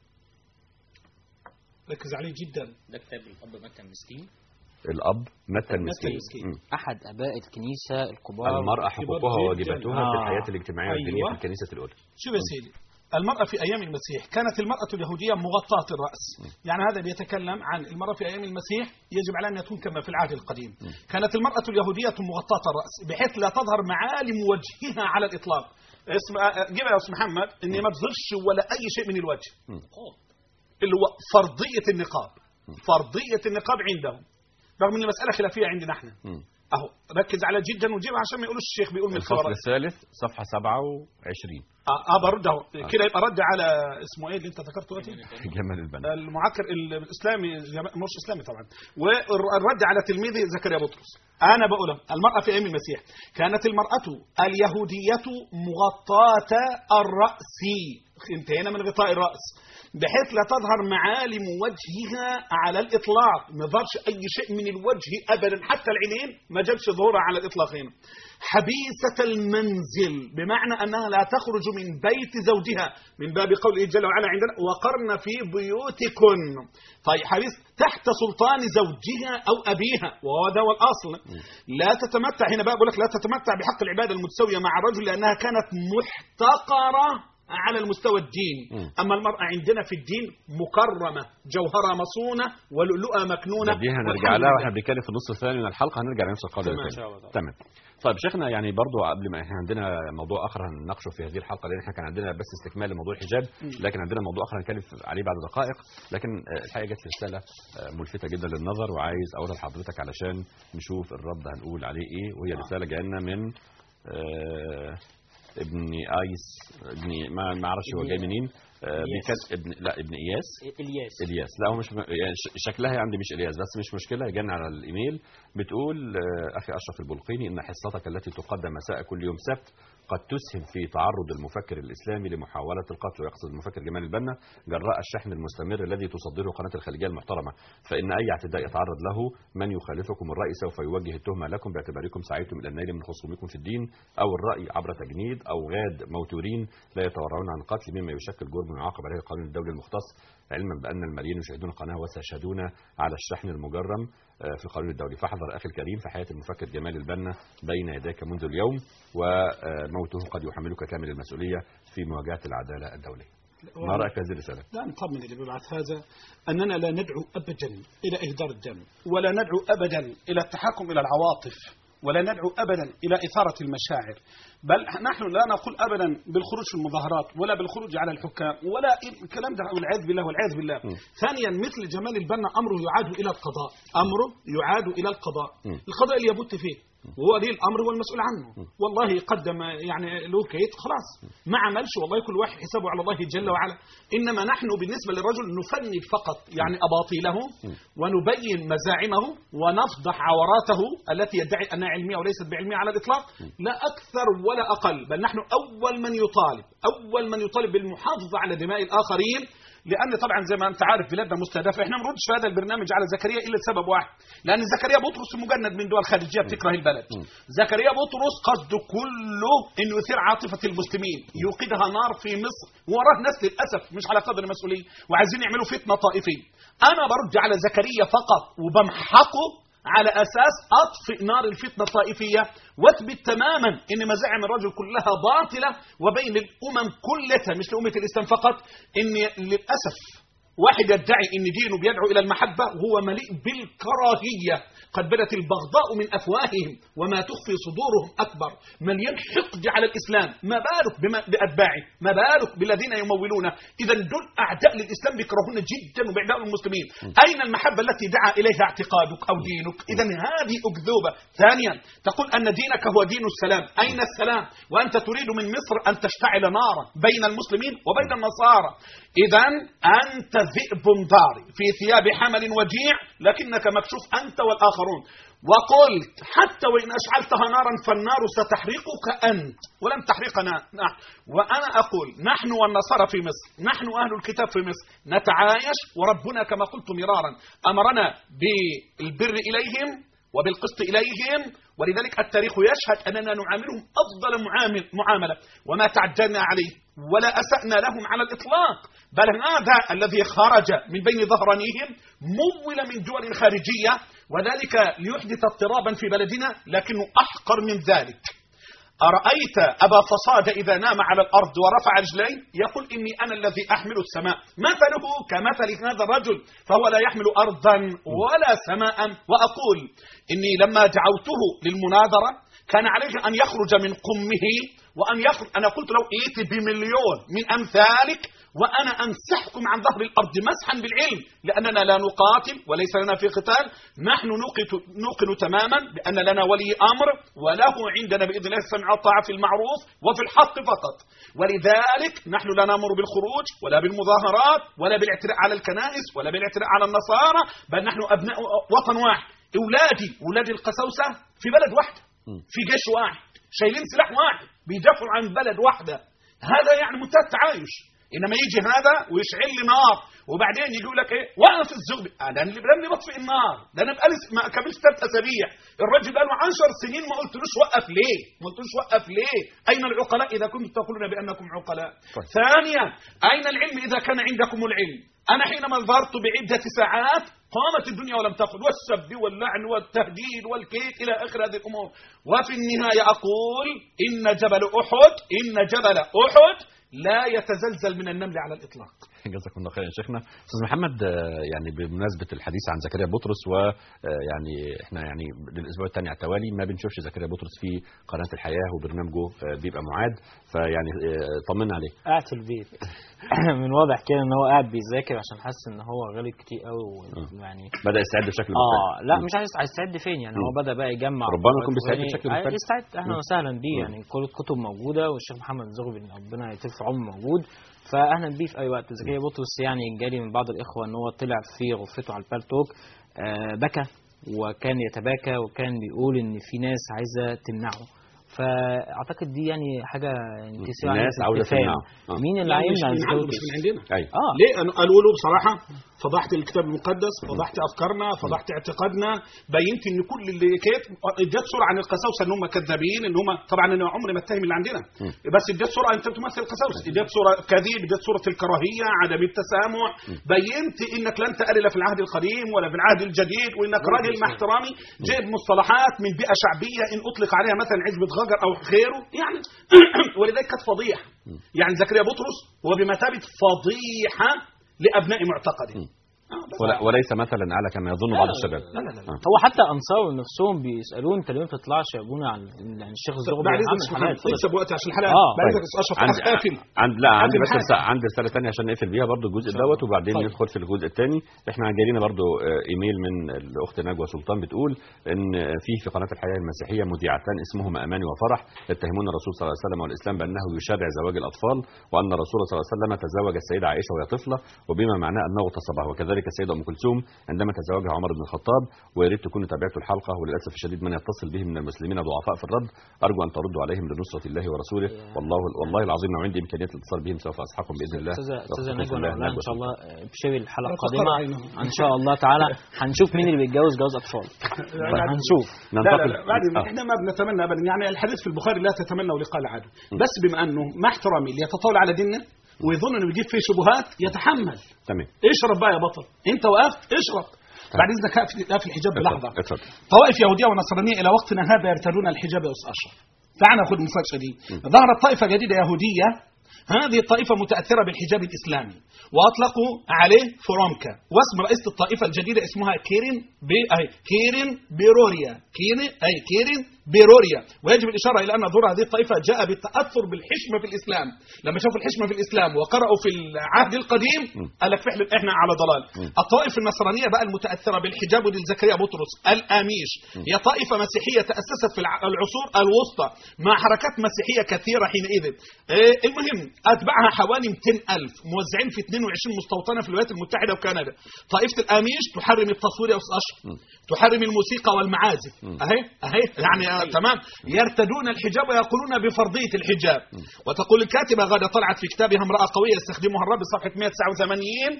ركز عليه جدا. ده كتاب الاب متى المسكين. الاب متى المسكين، احد اباء الكنيسه الكبار. المراه حقوقها وواجباتها آه. في الحياه الاجتماعيه أيوة. والدينيه في الكنيسه الاولى. شوف يا سيدي، المرأة في أيام المسيح كانت المرأة اليهودية مغطاة الرأس، يعني هذا بيتكلم عن المرأة في أيام المسيح يجب على أن تكون كما في العهد القديم. كانت المرأة اليهودية مغطاة الرأس بحيث لا تظهر معالم وجهها على الإطلاق. اسم جيبها يا أستاذ محمد، إن ما تظهرش ولا أي شيء من الوجه، اللي هو فرضية النقاب. فرضية النقاب عندهم، رغم أن المسألة خلافية عندنا احنا. اهو ركز على جدا وجيبها عشان ما يقولوش الشيخ بيقول من الفصل الثالث صفحه سبعة وعشرين. اه, آه برد اهو آه. كده يبقى رد على اسمه ايه اللي انت ذكرته دلوقتي؟ جمال البنا، المعكر الاسلامي، مش اسلامي طبعا، والرد على تلميذه زكريا بطرس. انا بقول المراه في ايام المسيح كانت المراه اليهوديه مغطاه الراس، انتهينا من غطاء الراس، بحيث لا تظهر معالم وجهها على الإطلاق، ما ظهرش أي شيء من الوجه أبدا، حتى العينين ما جابش ظهورها على الإطلاق هنا. حبيسة المنزل بمعنى أنها لا تخرج من بيت زوجها، من باب قوله جل وعلا عندنا وقرن في بيوتكن. طيب حبيس تحت سلطان زوجها أو أبيها، وهو ده الأصل. لا تتمتع، هنا بقى بقول لك لا تتمتع بحق العبادة المتساوية مع الرجل لأنها كانت محتقرة على المستوى الديني. أما المرأة عندنا في الدين مكرمة، جوهرة مصونة ولؤلؤة مكنونة. دي هنرجع لها واحنا بنتكلم في النص الثاني من الحلقة، هنرجع لنفس القضية تمام. تمام. طيب شيخنا، يعني برضو قبل ما احنا عندنا موضوع اخر هنناقشه في هذه الحلقه، لان احنا كان عندنا بس استكمال لموضوع الحجاب، لكن عندنا موضوع اخر هنتكلم عليه بعد دقائق. لكن الحقيقه جت رساله ملفته جدا للنظر وعايز اقولها لحضرتك علشان نشوف الرد هنقول عليه ايه، وهي رساله جايه لنا من آه ابن ايس، ابن ما ما اعرفش هو جاي منين. بيكتب ابن لا ابن اياس الياس الياس لا هو مش يعني شكلها عندي مش الياس، بس مش مشكله، جانا على الايميل. بتقول اخي اشرف البلقيني ان حصتك التي تقدم مساء كل يوم سبت قد تسهم في تعرض المفكر الاسلامي لمحاوله القتل، ويقصد المفكر جمال البنا، جراء الشحن المستمر الذي تصدره قناه الخليجيه المحترمه، فان اي اعتداء يتعرض له من يخالفكم الراي سوف يوجه التهمه لكم باعتباركم سعيتم الى النيل من خصومكم في الدين او الراي عبر تجنيد او غاد موتورين لا يتورعون عن القتل، مما يشكل جرم يعاقب عليه القانون الدولي المختص، علما بان الملايين يشاهدون القناه وسيشهدون على الشحن المجرم في القانون الدولي. فاحذر اخي الكريم في حياه المفكر جمال البنا بين يديك منذ اليوم، وموته قد يحملك كامل المسؤوليه في مواجهه العداله الدوليه. ما رايك في هذه الرساله؟ لا نطمن اللي بيبعث هذا اننا لا ندعو ابدا الى اهدار الدم، ولا ندعو ابدا الى التحكم الى العواطف، ولا ندعو أبدا إلى إثارة المشاعر، بل نحن لا نقول أبدا بالخروج في المظاهرات ولا بالخروج على الحكام ولا الكلام ده، والعياذ بالله والعياذ بالله. م. ثانيا مثل جمال البنا أمره يعاد إلى القضاء، أمره يعاد إلى القضاء، م. القضاء اللي يبت فيه وهو ولي الأمر والمسؤول عنه. م. والله قدم يعني له كيت خلاص ما عملش، والله كل واحد حسابه على الله جل وعلا. إنما نحن بالنسبة للرجل نفند فقط يعني أباطيله ونبين مزاعمه ونفضح عوراته التي يدعي أنها علمية وليست بعلمية على الإطلاق، لا أكثر ولا أقل. بل نحن أول من يطالب أول من يطالب بالمحافظة على دماء الآخرين، لأن طبعا زي ما أنت عارف بلادنا مستهدفة. إحنا ما نردش في هذا البرنامج على زكريا إلا لسبب واحد، لأن زكريا بطرس مجند من دول خارجية بتكره البلد. زكريا بطرس قصده كله إنه يثير عاطفة المسلمين، يوقدها نار في مصر، وراه ناس للأسف مش على قدر المسؤولية وعايزين يعملوا فتنة طائفية. أنا برد على زكريا فقط وبمحقه على أساس أطفئ نار الفتنة الطائفية، واثبت تماما إن مزاعم الرجل كلها باطلة، وبين الأمم كلها مش لأمة الإسلام فقط إن للأسف واحد يدعي إن دينه بيدعو إلى المحبة وهو مليء بالكراهية، قد بدت البغضاء من أفواههم وما تخفي صدورهم أكبر، مليان حقد على الإسلام، ما بالك بأتباعه، ما بالك بالذين يمولونه. إذا دول أعداء للإسلام بيكرهون جدا وبأعداء المسلمين. أين المحبة التي دعا إليها اعتقادك أو دينك؟ إذا هذه أكذوبة. ثانيا تقول أن دينك هو دين السلام، أين السلام وأنت تريد من مصر أن تشتعل نارا بين المسلمين وبين النصارى؟ إذا أنت ذئب ضاري في ثياب حمل وجيع لكنك مكشوف أنت والآخرون. وقلت حتى وإن أشعلتها نارا فالنار ستحرقك أنت ولم تحرقنا نحن. وأنا أقول نحن والنصارى في مصر، نحن أهل الكتاب في مصر نتعايش، وربنا كما قلت مرارا أمرنا بالبر إليهم وبالقسط إليهم، ولذلك التاريخ يشهد أننا نعاملهم أفضل معامل معاملة وما تعجلنا عليه ولا أسأنا لهم على الإطلاق، بل هذا الذي خرج من بين ظهرانيهم مول من دول خارجية، وذلك ليحدث اضطرابا في بلدنا، لكنه أحقر من ذلك. أرأيت أبا فصاد إذا نام على الأرض ورفع رجليه يقول إني أنا الذي أحمل السماء، مثله كمثل هذا الرجل فهو لا يحمل أرضا ولا سماء. وأقول إني لما دعوته للمناظرة كان عليه أن يخرج من قمه وأن يخرج، أنا قلت له ائت بمليون من أمثالك وأنا أمسحكم عن ظهر الأرض مسحا بالعلم، لأننا لا نقاتل وليس لنا في قتال، نحن نوقن تماما بأن لنا ولي أمر وله عندنا بإذن الله السمع والطاعة في المعروف وفي الحق فقط، ولذلك نحن لا نأمر بالخروج ولا بالمظاهرات ولا بالاعتراء على الكنائس ولا بالاعتراء على النصارى، بل نحن أبناء وطن واحد. أولادي أولاد القساوسة في بلد واحدة في جيش واحد شايلين سلاح واحد بيدافعوا عن بلد واحدة، هذا يعني منتهى التعايش. إنما يجي هذا ويشعل لي نار وبعدين يقول لك إيه وقف الزغبي، أنا اللي بدني بطفئ النار، ده أنا بقالي ما كملش ثلاث أسابيع، الرجل بقى له عشر سنين ما قلتلوش وقف ليه؟ ما قلتلوش وقف ليه؟ أين العقلاء إذا كنتم تقولون بأنكم عقلاء؟ طيب. ثانيا أين العلم إذا كان عندكم العلم؟ أنا حينما ظهرت بعدة ساعات قامت الدنيا ولم تأخذ، والسب واللعن والتهديد والكيد إلى آخر هذه الأمور، وفي النهاية أقول إن جبل أحد إن جبل أحد لا يتزلزل من النمل على الإطلاق. جزاكم الله خير يا شيخنا. استاذ محمد، يعني بمناسبه الحديث عن زكريا بطرس، ويعني احنا يعني للاسبوع الثاني على التوالي ما بنشوفش زكريا بطرس في قناه الحياه وبرنامجه بيبقى معاد، فيعني طمنا عليه. قاعد في البيت من واضح كده ان هو قاعد بيذاكر عشان حاسس ان هو غلط كتير قوي، يعني بدا يستعد بشكل مختلف. اه لا مش عايز يستعد فين يعني، هو بدا بقى يجمع، ربما يكون بيستعد بشكل مختلف. يستعد اهلا وسهلا بيه، يعني كل الكتب موجوده والشيخ محمد الزغبي ربنا يطول في عمره موجود، فاهلا بيه في اي وقت. زكريا بطرس يعني جالي من بعض الاخوه ان هو طلع في غرفته على البالتوك آه بكى وكان يتباكى وكان بيقول ان في ناس عايزه تمنعه، فاعتقد دي يعني حاجه تسير على الناس عاوزه تمنعه. آه. مين اللي هيمنع الزكاه؟ مش من عندنا. أيوة. اه ليه؟ قالوا له بصراحه فضحت الكتاب المقدس، فضحت افكارنا، فضحت اعتقادنا، بينت ان كل اللي كانت اديت صوره عن القساوسه ان هم كذابين، ان هم طبعا انا عمري ما اتهم اللي عندنا، بس اديت صوره انت بتمثل القساوسه، اديت صوره كذب، اديت صوره الكراهيه، عدم التسامح، بينت انك لن تقل في العهد القديم ولا في العهد الجديد، وانك راجل مع احترامي جايب مصطلحات من بيئه شعبيه ان اطلق عليها مثلا عزبه غجر او غيره يعني ولذلك كانت فضيحه. يعني زكريا بطرس هو بمثابه فضيحه لابناء معتقده، وليس مثلا على كما يظن بعض الشباب. لا لا لا. آه. هو حتى انصار نفسهم بيسالون انت ليه ما بتطلعش يا ابونا عن الشيخ الزغبي؟ بعد اذنك نكسب وقت عشان الحلقه. اه بعد اذنك اشرف قافل عند لا عندي بس عندي رساله ثانيه عشان نقفل بيها برضو الجزء دوت، وبعدين طيب. ندخل في الجزء الثاني. احنا جايين برضو ايميل من الاخت نجوى سلطان بتقول ان في في قناه الحياه المسيحيه مذيعتان اسمهما اماني وفرح يتهمون الرسول صلى الله عليه وسلم والاسلام بانه يشرع زواج الاطفال، وان الرسول صلى الله عليه وسلم تزوج السيده عائشه وهي طفله وبما معناه انه اغتصبها، وكذلك السيده ام كلثوم عندما تزوجها عمر بن الخطاب. ويا ريت تكونوا تابعتوا الحلقه، وللاسف الشديد من يتصل به من المسلمين ضعفاء في الرد، ارجو ان تردوا عليهم لنصره الله ورسوله، والله والله العظيم لو عندي امكانيه الاتصال بهم سوف اسحقهم باذن الله. استاذه نجوى ان شاء الله بشوي الحلقه القادمه ان شاء الله تعالى هنشوف مين اللي بيتجوز جواز اطفال، هنشوف. لا لا لا بعد احنا ما بنتمنى ابدا، يعني الحديث في البخاري لا تتمنوا لقاء العدو، بس بما انه مع احترامي اللي يتطاول على ديننا ويظن انه بيجيب فيه شبهات يتحمل. تمام. اشرب بقى يا بطل، انت وقفت اشرب. بعد اذنك اقفل الحجاب بلحظه. اتفضل. طوائف يهوديه ونصرانيه الى وقتنا هذا يرتدون الحجاب يا استاذ اشرف. تعال ناخذ المفاجاه دي. ظهرت طائفه جديده يهوديه، هذه الطائفه متاثره بالحجاب الاسلامي واطلقوا عليه فرومكا، واسم رئيسه الطائفه الجديده اسمها كيرين بي اي كيرين بيروريا كيرين اي كيرين بيروريا. ويجب الإشارة إلى أن ظهور هذه الطائفة جاء بالتأثر بالحشمة في الإسلام. لما شافوا الحشمة في الإسلام وقرأوا في العهد القديم قال لك فعلا إحنا على ضلال. الطائفة النصرانية بقى المتأثرة بالحجاب ودي زكريا بطرس الآميش هي طائفة مسيحية تأسست في العصور الوسطى مع حركات مسيحية كثيرة حينئذ. المهم أتبعها حوالي مئتين ألف موزعين في اثنين وعشرين مستوطنة في الولايات المتحدة وكندا. طائفة الآميش تحرم التصوير يا أستاذ أشرف، تحرم الموسيقى والمعازف. أهي أهي يعني آه تمام. يرتدون الحجاب ويقولون بفرضية الحجاب. وتقول الكاتبة غادة طلعت في كتابها امرأة قوية يستخدمها الرب صفحة مئة وتسعة وثمانين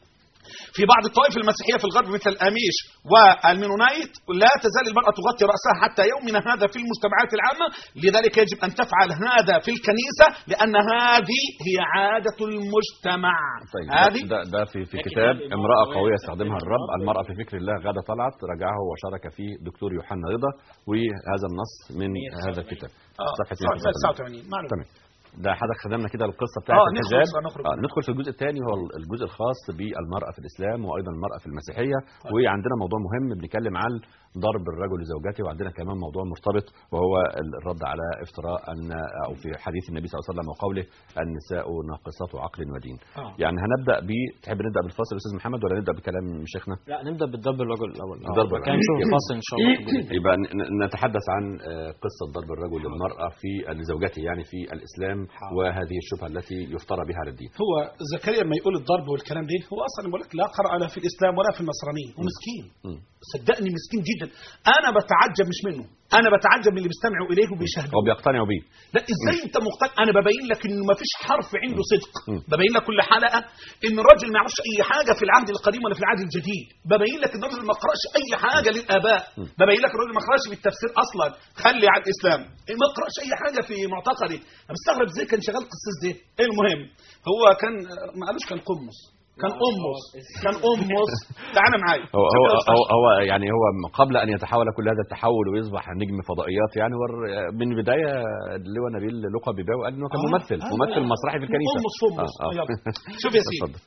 في بعض الطوائف المسيحية في الغرب مثل الآميش والمينونايت لا تزال المرأة تغطي رأسها حتى يومنا هذا في المجتمعات العامة. لذلك يجب أن تفعل هذا في الكنيسة لأن هذه هي عادة المجتمع. طيب هذه ده, ده في, في كتاب امرأة قوية يستخدمها الرب المرأة في فكر الله غادة طلعت رجعه وشارك فيه دكتور يوحنا رضا وهذا النص من هذا الكتاب صفحة مئة وتسعة وثمانين. تمام. ده حضرتك خدمنا كده القصه بتاعت آه الحجاب. آه ندخل في الجزء الثاني هو الجزء الخاص بالمراه في الاسلام وايضا المراه في المسيحيه. طيب. وعندنا موضوع مهم بنتكلم عن ضرب الرجل لزوجته وعندنا كمان موضوع مرتبط وهو الرد على افتراء ان او في حديث النبي صلى الله عليه وسلم وقوله النساء ناقصات عقل ودين. آه. يعني هنبدا ب تحب نبدا بالفصل يا استاذ محمد ولا نبدا بكلام شيخنا؟ لا نبدا بالضرب الرجل الاول. ضرب الرجل كان نشوف الفصل ان شاء الله. يبقى نتحدث عن قصه ضرب الرجل للمراه في لزوجته يعني في الاسلام وهذه الشبهه التي يفترى بها على الدين. هو زكريا لما يقول الضرب والكلام ده هو اصلا بقول لك لا قرأ لا في الاسلام ولا في النصرانيه ومسكين. صدقني مسكين جدا. انا بتعجب مش منه، انا بتعجب من اللي بيستمعوا اليه وبيشاهدوا وبيقتنعوا بيه. لا ازاي انت مقتنع؟ انا ببين لك انه ما فيش حرف عنده صدق. ببين لك كل حلقه ان الراجل ما يعرفش اي حاجه في العهد القديم ولا في العهد الجديد. ببين لك ان الراجل ما قراش اي حاجه للاباء. ببين لك الراجل ما قراش في التفسير اصلا، خلي على الاسلام ما قراش اي حاجه في معتقدي. انا مستغرب ازاي كان شغال قسيس ده. المهم هو كان ما قالوش كان قمص، كان أمس كان أمس تعالى معايا. هو هو هو, هو يعني هو قبل أن يتحول كل هذا التحول ويصبح نجم فضائيات يعني من البداية اللواء نبيل لقى بيباوي قال إنه كان ممثل آه ممثل آه مسرحي في الكنيسة. أمس فمس آه آه. شوف يا سيدي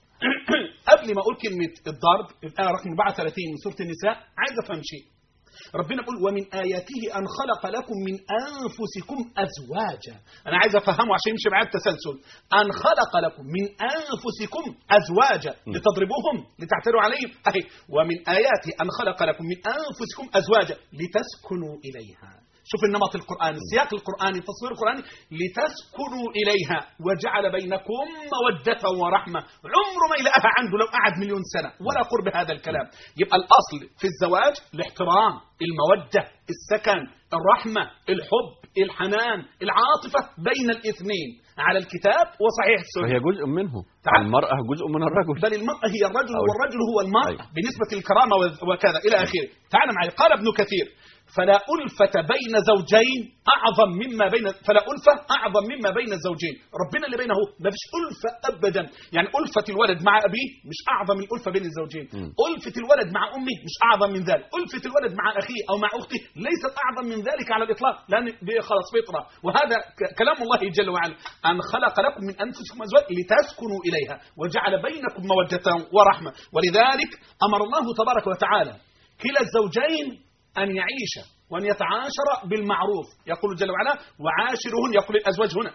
قبل ما أقول كلمة الضرب الآية رقم أربعة وثلاثين من سورة النساء عايز أفهم شيء. ربنا بيقول ومن آياته أن خلق لكم من أنفسكم أزواجا. أنا عايز أفهمه عشان يمشي معايا التسلسل. أن خلق لكم من أنفسكم أزواجا لتضربوهم لتعتروا عليهم. أهي ومن آياته أن خلق لكم من أنفسكم أزواجا لتسكنوا إليها. شوف النمط القرآني، السياق القرآني، التصوير القرآني، لتسكنوا إليها وجعل بينكم مودة ورحمة. عمره ما يلاقيها عنده لو قعد مليون سنة ولا قرب هذا الكلام. يبقى الأصل في الزواج الاحترام، المودة، السكن، الرحمة، الحب، الحنان، العاطفة بين الاثنين على الكتاب وصحيح السنة. وهي جزء منه. المرأة جزء من الرجل. بل المرأة هي الرجل والرجل هو المرأة بالنسبة للكرامة وكذا إلى آخره. تعال معي. قال ابن كثير فلا ألفة بين زوجين أعظم مما بين فلا ألفة أعظم مما بين الزوجين. ربنا اللي بينه ما فيش ألفة أبدا. يعني ألفة الولد مع أبيه مش أعظم من الألفة بين الزوجين. م. ألفة الولد مع أمه مش أعظم من ذلك. ألفة الولد مع أخيه أو مع أخته ليست أعظم من ذلك على الإطلاق لأن دي خلاص فطرة. وهذا كلام الله جل وعلا أن خلق لكم من أنفسكم أزواج لتسكنوا إليها وجعل بينكم مودة ورحمة. ولذلك أمر الله تبارك وتعالى كلا الزوجين أن يعيش وأن يتعاشر بالمعروف. يقول جل وعلا وعاشرهن، يقول الأزواج هنا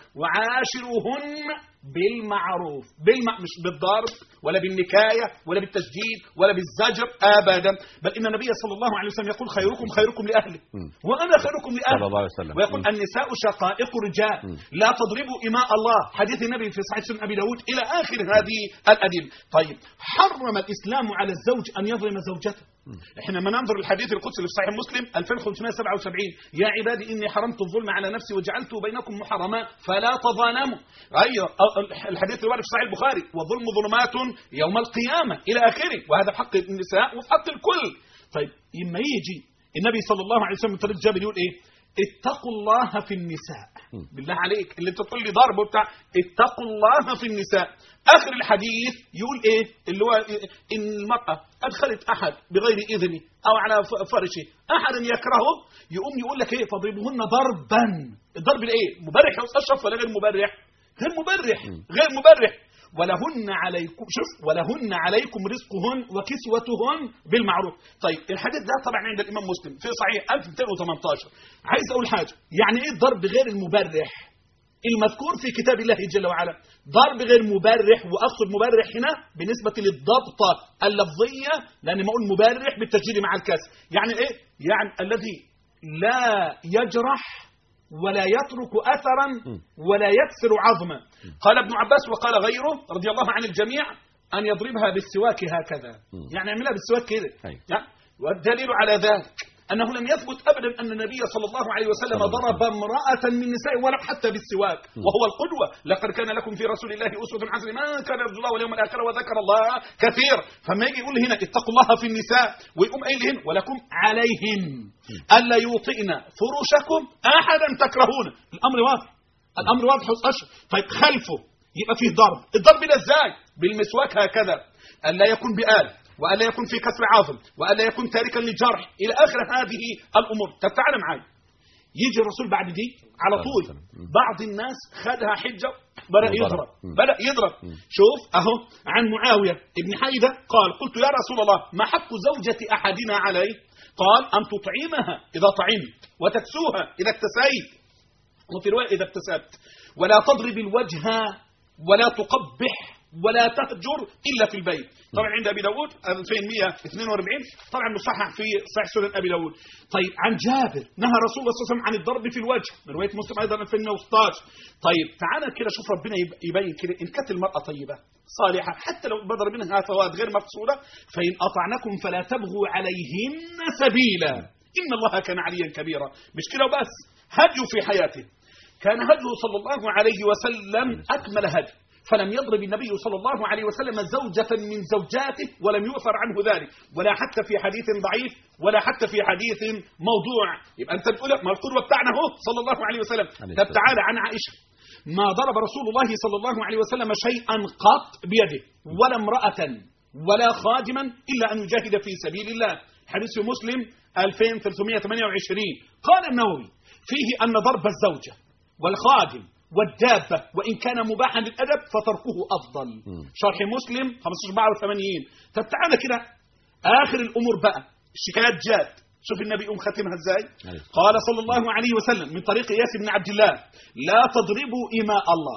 وعاشرهن بالمعروف، بالم... مش بالضرب ولا بالنكاية ولا بالتشديد ولا بالزجر أبدا. بل إن النبي صلى الله عليه وسلم يقول خيركم خيركم لأهله وأنا خيركم لأهله. ويقول م. النساء شقائق رجال لا تضربوا إماء الله، حديث النبي في صحيح سنن أبي داود إلى آخر هذه الأدلة. طيب حرم الإسلام على الزوج أن يظلم زوجته. احنا ما ننظر الحديث القدسي في صحيح مسلم ألفين وخمسمائة وسبعة وسبعين يا عبادي إني حرمت الظلم على نفسي وجعلته بينكم محرما فلا تظالموا. أيوة الحديث الوارد في صحيح البخاري والظلم ظلمات يوم القيامة إلى آخره. وهذا في حق النساء وفي حق الكل. طيب لما يجي النبي صلى الله عليه وسلم طريق جابر يقول إيه اتقوا الله في النساء. بالله عليك اللي انت تقول لي ضرب وبتاع اتقوا الله في النساء. آخر الحديث يقول إيه اللي هو إن المرأة أدخلت أحد بغير إذنه أو على فرشه أحد يكرهه يقوم يقول لك إيه فضربوهن ضربا. الضرب الإيه مبرح يا أشرف ولا غير مبرح؟ غير مبرح غير مبرح. ولهن عليكم شوف ولهن عليكم رزقهن وكسوتهن بالمعروف. طيب الحديث ده طبعا عند الامام مسلم في صحيح ألف ومئتين وثمانية عشر. عايز اقول حاجه، يعني ايه الضرب غير المبرح المذكور في كتاب الله جل وعلا؟ ضرب غير مبرح، واقصد مبرح هنا بالنسبه للضبطه اللفظيه، لان ما اقول مبرح بالتشديد مع الكسر، يعني ايه؟ يعني الذي لا يجرح ولا يترك أثرا ولا يكسر عظما. قال ابن عباس وقال غيره رضي الله عن الجميع أن يضربها بالسواك هكذا، يعني يعملها بالسواك كده. يعني والدليل على ذلك أنه لم يثبت أبدا أن النبي صلى الله عليه وسلم ضرب امرأة من نساء ولا حتى بالسواك، وهو القدوة. لقد كان لكم في رسول الله أسوة حسنة من كان يرجو الله واليوم الآخر وذكر الله كثير. فما يجي يقول هنا اتقوا الله في النساء ويقوم قايلهن ولكم عليهن ألا يوطئن فرشكم أحدا تكرهون. الأمر واضح، الأمر واضح وأشهر. طيب خلفه يبقى فيه ضرب، الضرب ده ازاي؟ بالمسواك هكذا، ألا يكون بآل، وألا يكون في كسر عاظم، وألا يكون تاركا للجرح، إلى آخر هذه الأمور. طب تعالى معايا، يجي الرسول بعد دي على طول بعض الناس خدها حجة بدأ يضرب بدأ يضرب شوف أهو عن معاوية ابن حيدة قال قلت يا رسول الله ما حق زوجة أحدنا عليه؟ قال أن تطعمها إذا طعمت وتكسوها إذا اكتسيت، وفي رواية إذا اكتسبت، ولا تضرب الوجه ولا تقبح ولا تهجر إلا في البيت. طبعا عند أبي داود ألفين ومئة واثنين وأربعين، طبعا مصحح في صحيح سنن أبي داود. طيب عن جابر نهى رسول الله صلى الله عليه وسلم عن الضرب في الوجه، من رواية مسلم أيضا ألفين ومئة وستة عشر. طيب تعالى كده شوف ربنا يبين كده إن كانت المرأة طيبة صالحة حتى لو بدر منها فوات غير مقصودة، فإن أطعنكم فلا تبغوا عليهن سبيلا إن الله كان عليا كبيرا. مش كده وبس، هدي في حياته كان هديه صلى الله عليه وسلم أكمل هدي، فلم يضرب النبي صلى الله عليه وسلم زوجة من زوجاته ولم يؤثر عنه ذلك، ولا حتى في حديث ضعيف ولا حتى في حديث موضوع. يبقى أنت بتقول ما القدوة بتاعنا هو صلى الله عليه وسلم. طب تعالى عن عائشة، ما ضرب رسول الله صلى الله عليه وسلم شيئا قط بيده ولا امرأة ولا خادما إلا أن يجاهد في سبيل الله. حديث مسلم ألفين وثلاثمئة وثمانية وعشرين. قال النووي فيه أن ضرب الزوجة والخادم والدابة وإن كان مباحا للأدب فتركه أفضل. شرح مسلم خمسة عشر أربعة وثمانين. طب تعالى كده آخر الأمور بقى، الشكايات جات، شوف النبي أم ختمها إزاي. قال صلى الله عليه وسلم من طريق إياس بن عبد الله لا تضربوا إماء الله،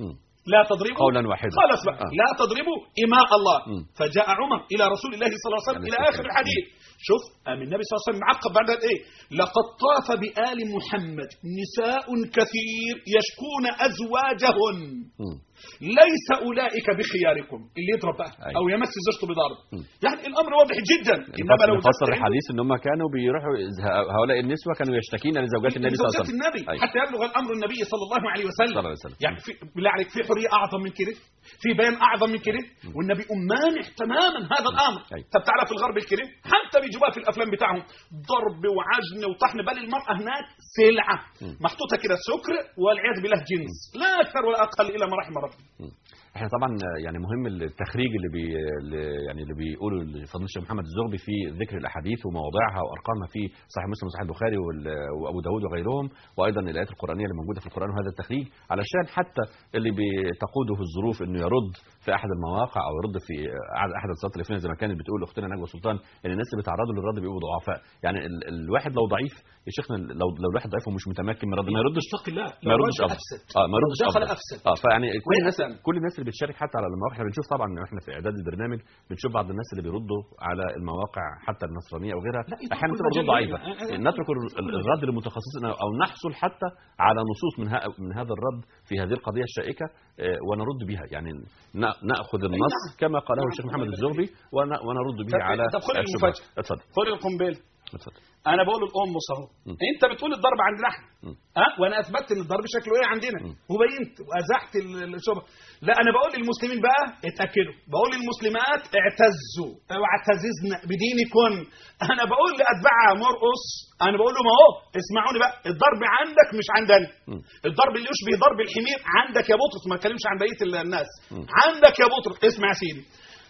لا تضربوا قولا واحدا خلاص بقى آه. لا تضربوا إماء الله. م. فجاء عمر إلى رسول الله صلى الله عليه وسلم إلى آخر الحديث. شوف أم النبي صلى الله عليه وسلم معقب بعد إيه؟ لقد طاف بآل محمد نساء كثير يشكون أزواجهن م. ليس أولئك بخياركم، اللي يضرب بقى أي. أو يمس زوجته بضرب. يعني الأمر واضح جدا. إنما لو فسر الحديث إن هم كانوا بيروحوا هؤلاء النسوة كانوا يشتكين لزوجات النبي صلى الله عليه وسلم النبي حتى يبلغ الأمر النبي صلى الله عليه وسلم. الله عليه وسلم. يعني في بالله عليك في حرية أعظم من كده، في بيان أعظم من كده، والنبي مانع تماما هذا الأمر. طب تعالى في الغرب الكريم حتى بيجيبوها في الأفلام بتاعهم ضرب وعجن وطحن، بل المرأة هناك سلعة محطوطة كده سكر والعياذ بالله جنس، لا أكثر ولا أقل إلى ما رحم ربي. احنا طبعا يعني مهم التخريج اللي بي يعني اللي بيقوله فضيلة الشيخ محمد الزغبي في ذكر الاحاديث ومواضعها وارقامها في صحيح مسلم وصحيح البخاري وابو داود وغيرهم، وايضا الايات القرانيه اللي موجوده في القران، وهذا التخريج علشان حتى اللي بتقوده الظروف انه يرد في احد المواقع او يرد في احد الصلاه التليفونيه زي ما كانت بتقول اختنا نجوى سلطان ان الناس اللي بيتعرضوا للرد بيبقوا ضعفاء. يعني ال الواحد لو ضعيف يا شيخنا، لو لو الواحد ضعيف ومش متمكن من الرد ما يردش لا ما يردش افسد اه ما يردش افسد اه فيعني كل الناس كل الناس اللي بتشارك حتى على المواقع، احنا بنشوف طبعا احنا في اعداد البرنامج بنشوف بعض الناس اللي بيردوا على المواقع حتى النصرانيه او غيرها، احيانا بتبقى ردود ضعيفه. نترك الرد للمتخصصين او نحصل حتى على نصوص من من هذا الرد في هذه القضيه الشائكه ونرد بها، يعني ناخذ النص كما قاله الشيخ محمد الزغبي ونرد به على الشبهات. اتفضل. خذ القنبله. اتفضل. انا بقول الام اهو، انت بتقول الضرب عندنا احنا ها، وانا اثبتت ان الضرب شكله ايه عندنا وبينت وازحت الشبهه. لا انا بقول للمسلمين بقى اتاكدوا، بقول للمسلمات اعتزوا واعتززن بدينكن. انا بقول لاتباع مرقص، انا بقول لهم اهو اسمعوني بقى، الضرب عندك مش عندنا. الضرب اللي يشبه ضرب الحمير عندك يا بطرس، ما اتكلمش عن بقيه الناس. عندك يا بطرس اسمع يا سيدي،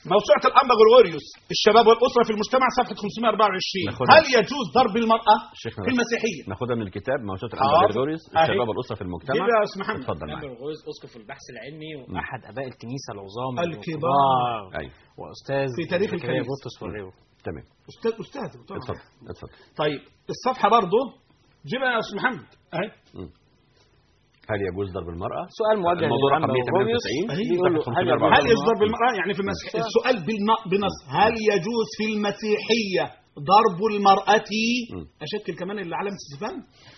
موسوعة الأنبا غريغوريوس الشباب والأسرة في المجتمع صفحة خمسمائة وأربعة وعشرين. هل يجوز ضرب المرأة في المسيحية؟ ناخدها من الكتاب موسوعة الأنبا غريغوريوس الشباب والأسرة في المجتمع. يا أستاذ محمد. اتفضل معايا. الأنبا غريغوريوس أسقف البحث العلمي وأحد آباء الكنيسة العظام الكبار أيوه وأستاذ في تاريخ الكنيسة بطرس والريو. تمام. أستاذ أستاذ اتفضل اتفضل. طيب الصفحة برضه جيبها يا أستاذ محمد أهي. هل يجوز ضرب المرأة؟ سؤال موجه الموضوع رقم للأنبا مئة وثمانية غريغوريوس. وتسعين. هل يجوز ضرب المرأة يعني في المسيحية؟ السؤال بالن- بنص هل يجوز في المسيحية ضرب المرأة؟ أشكل كمان اللي علامة استفهام.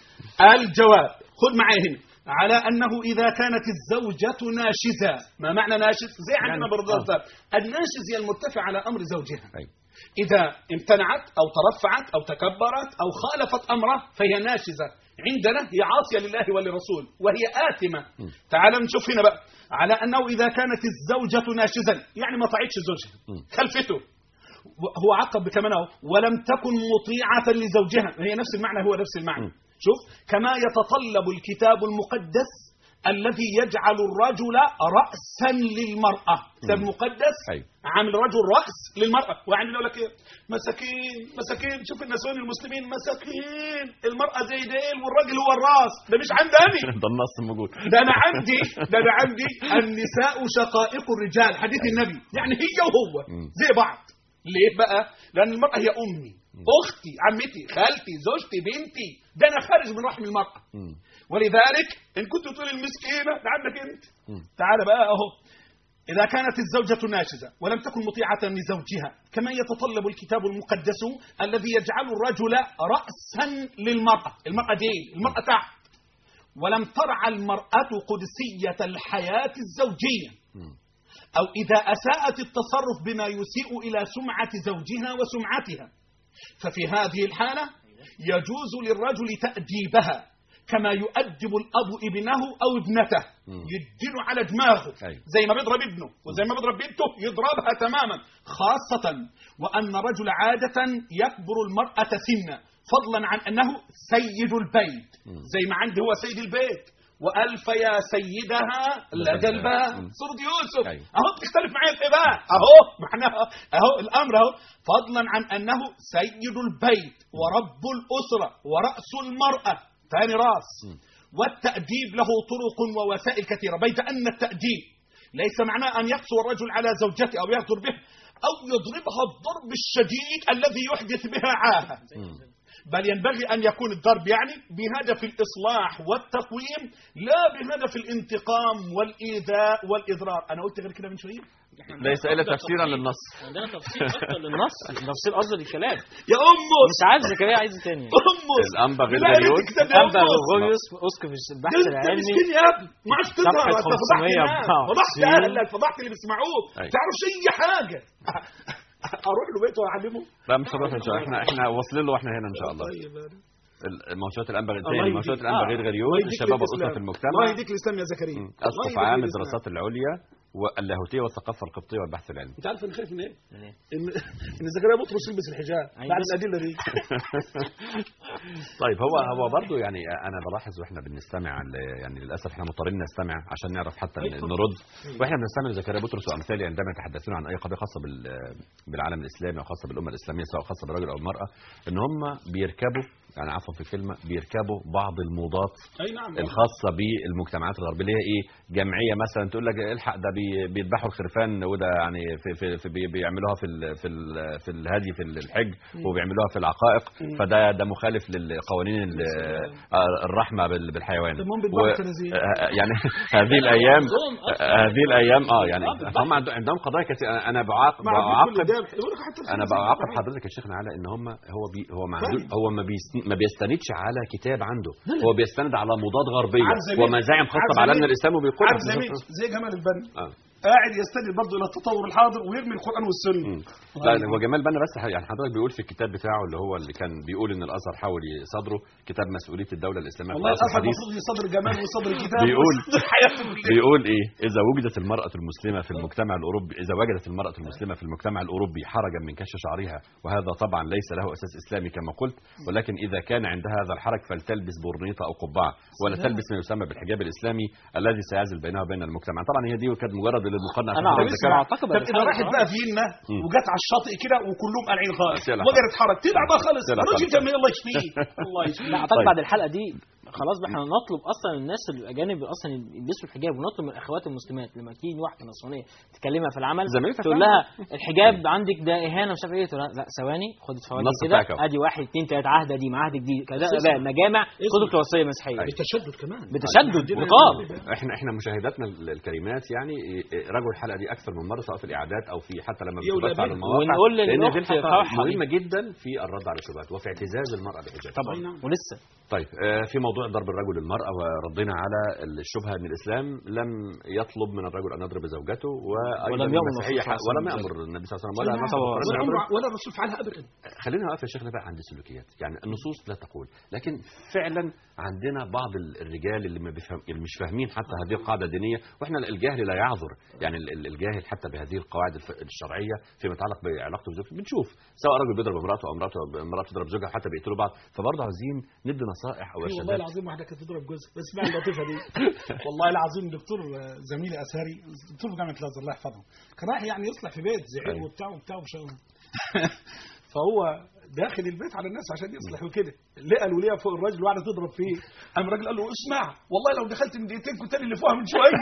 الجواب خذ معي هنا على أنه إذا كانت الزوجة ناشزة. ما معنى ناشز؟ زي عندنا بالضبط. الناشز هي المرتفع على أمر زوجها. أيوه. إذا امتنعت أو ترفعت أو تكبرت أو خالفت أمره فهي ناشزة. عندنا هي عاصية لله وللرسول وهي آثمة. تعال نشوف هنا بقى على أنه إذا كانت الزوجة ناشزا يعني ما طاعتش زوجها خلفته. هو عقب بكمان اهو ولم تكن مطيعة لزوجها. هي نفس المعنى هو نفس المعنى. شوف كما يتطلب الكتاب المقدس الذي يجعل الرجل رأسا للمرأة. كتاب مقدس عامل رجل رأس للمرأة. وعندنا يقول لك مساكين مساكين شوف النسوان المسلمين مساكين المرأة زي ديل والراجل هو الرأس. ده مش عندي ده النص موجود. ده انا عندي ده انا عندي النساء شقائق الرجال حديث النبي يعني هي وهو زي بعض. ليه بقى؟ لأن المرأة هي أمي أختي عمتي خالتي زوجتي بنتي. ده أنا خارج من رحم المرأة. ولذلك إن كنت تقول المسكينة ده عندك أنت. تعال بقى أهو إذا كانت الزوجة ناشزة ولم تكن مطيعة لزوجها كما يتطلب الكتاب المقدس الذي يجعل الرجل رأسا للمرأة. المرأة دي المرأة تحت. ولم ترعى المرأة قدسية الحياة الزوجية أو إذا أساءت التصرف بما يسيء إلى سمعة زوجها وسمعتها ففي هذه الحالة يجوز للرجل تأديبها كما يؤدب الأب ابنه أو ابنته. يدينه على دماغه زي ما بيضرب ابنه وزي ما بيضرب بنته يضربها تماما. خاصة وأن الرجل عادة يكبر المرأة سنا فضلا عن أنه سيد البيت زي ما عنده هو سيد البيت. وألف يا سيدها لدى الباب سورة يوسف. أهو بتختلف معايا في بقى أهو معناها أهو الأمر أهو فضلا عن أنه سيد البيت ورب الأسرة ورأس المرأة ثاني رأس. والتأديب له طرق ووسائل كثيرة بيد أن التأديب ليس معناه أن يقسو الرجل على زوجته أو يغدر به أو يضربها الضرب الشديد الذي يحدث بها عاهة بل ينبغي أن يكون الضرب يعني بهدف الإصلاح والتقويم لا بهدف الانتقام والإيذاء والإضرار. أنا قلت غير كده من شوية ليس إلا تفسيرا للنص. عندنا تفسير أكتر للنص تفسير أفضل الكلام يا أمس مش عايز زكريا عايز تاني أمس الأنبا غريغوريوس الأنبا غريغوريوس أسقف البحث العلمي يا ابني ما عادش تظهر فضحت أهلك فضحت اللي بيسمعوك تعرفش أي حاجة. اروح له بيته واعلمه. لا مش هنروح ان شاء الله احنا احنا واصلين له واحنا هنا ان شاء الله. موسوعة الأنبا الثاني موسوعة الأنبا غريغوريوس الشباب والأسرة في المجتمع. الله يهديك الإسلام يا زكريا. أسقف عام الدراسات العليا واللاهوتية والثقافة القبطية والبحث العلمي. أنت عارف أنا خايف من إيه؟ إن إن زكريا بطرس يلبس الحجاب بعد الأدلة دي. طيب هو هو برضه يعني أنا بلاحظ وإحنا بنستمع يعني للأسف إحنا مضطرين نستمع عشان نعرف حتى نرد وإحنا بنستمع لزكريا بطرس وأمثاله عندما يتحدثون عن أي قضية خاصة بالعالم الإسلامي أو خاصة بالأمة الإسلامية سواء خاصة بالرجل أو المرأة إن هم بيركبوا يعني عفوا في الكلمة بيركبوا بعض الموضات نعم الخاصة بالمجتمعات الغربية اللي هي إيه جمعية مثلا تقول لك الحق ده بيذبحوا الخرفان وده يعني في في, في بيعملوها في ال في ال في الهدي في الحج وبيعملوها في العقائق فده ده مخالف للقوانين الرحمة بالحيوان يعني هذه الأيام هذه الأيام اه يعني هم عندهم قضايا كثير أنا بعاقب بعاقب أنا بعاقب حضرتك يا شيخنا على إن هم هو بي هو معدود هو ما بي ما بيستندش على كتاب عنده هو بيستند على مضاد غربيه ومزاعم خاصه بعالمنا الاسلامي وبيقول زي جمال البنا آه. قاعد يستند برضه الى التطور الحاضر ويرمي القران والسنه. لا هو جمال بنا بس يعني حضرتك بيقول في الكتاب بتاعه اللي هو اللي كان بيقول ان الازهر حاول يصدره كتاب مسؤوليه الدوله الاسلاميه والله الازهر المفروض يصدر جمال ويصدر الكتاب بيقول بيقول ايه اذا وجدت المراه المسلمه في المجتمع الاوروبي اذا وجدت المراه المسلمه في المجتمع الاوروبي حرجا من كشف شعرها وهذا طبعا ليس له اساس اسلامي كما قلت ولكن اذا كان عندها هذا الحرج فلتلبس برنيطه او قبعه ولا تلبس ما يسمى بالحجاب الاسلامي الذي سيعزل بينها وبين المجتمع. طبعا هي دي كانت مجرد المقارنه انا اعتقد طب اذا راحت بقى فيينا وجت على الشاطئ كده وكلهم قالعين خالص وقدرت تتحرك تلعب بقى خالص الراجل جميل الله يشفيه الله يشفيه. لا اعتقد بعد الحلقه دي خلاص بقى احنا نطلب اصلا الناس الاجانب اصلا يلبسوا الحجاب، ونطلب من الاخوات المسلمات لما تيجي واحده نصرانيه تكلمها في العمل تقول لها الحجاب عندك ده اهانه مش عارف ايه، تقول لها لا ثواني خد اتفرجي كده ادي واحد اثنين ثلاثه عهده دي معاهدك دي كذا بقى مجامع كتب توصيه مسيحيه بتشدد كمان بتشدد وقاب. احنا احنا مشاهداتنا الكريمات يعني راجعوا الحلقه دي اكثر من مره سواء في الاعداد او في حتى لما بتبث على المواقع، ونقول لان دي للاخت الحلقه فرحه مهمه جدا في الرد على الشبهات وفي اعتزاز المراه بالحجاب طبعا ولسه. طيب في موضوع ضرب الرجل المرأة وردينا على الشبهة أن الإسلام لم يطلب من الرجل أن يضرب زوجته وأيضا المسيحية ولم يأمر النبي صلى الله عليه وسلم ولا ولا ولا الرسول فعلها أبدا. خلينا نقف يا شيخنا بقى عند السلوكيات، يعني النصوص لا تقول، لكن فعلا عندنا بعض الرجال اللي ما بيفهم اللي مش فاهمين حتى هذه القاعدة الدينية، واحنا الجاهل لا يعذر، يعني الجاهل حتى بهذه القواعد الشرعية فيما يتعلق بعلاقته بزوجته بنشوف سواء رجل بيضرب امرأته أو امرأته امرأة تضرب زوجها حتى بيقتلوا بعض، فبرضه عايزين ندي نصائح أو إرشادات. والله العظيم واحدة كانت تضرب جوزها بس مع اللطيفة دي والله العظيم دكتور زميلي أساري دكتور في جامعة الأزهر الله يحفظه كان رايح يعني يصلح في بيت زعيم وبتاع وبتاع وشغل فهو داخل البيت على الناس عشان يصلح وكده لقى الوليه فوق الراجل وقعدت تضرب فيه، قام الراجل قال له اسمع والله لو دخلت من دقيقتين كنت انا اللي فوقها من شويه.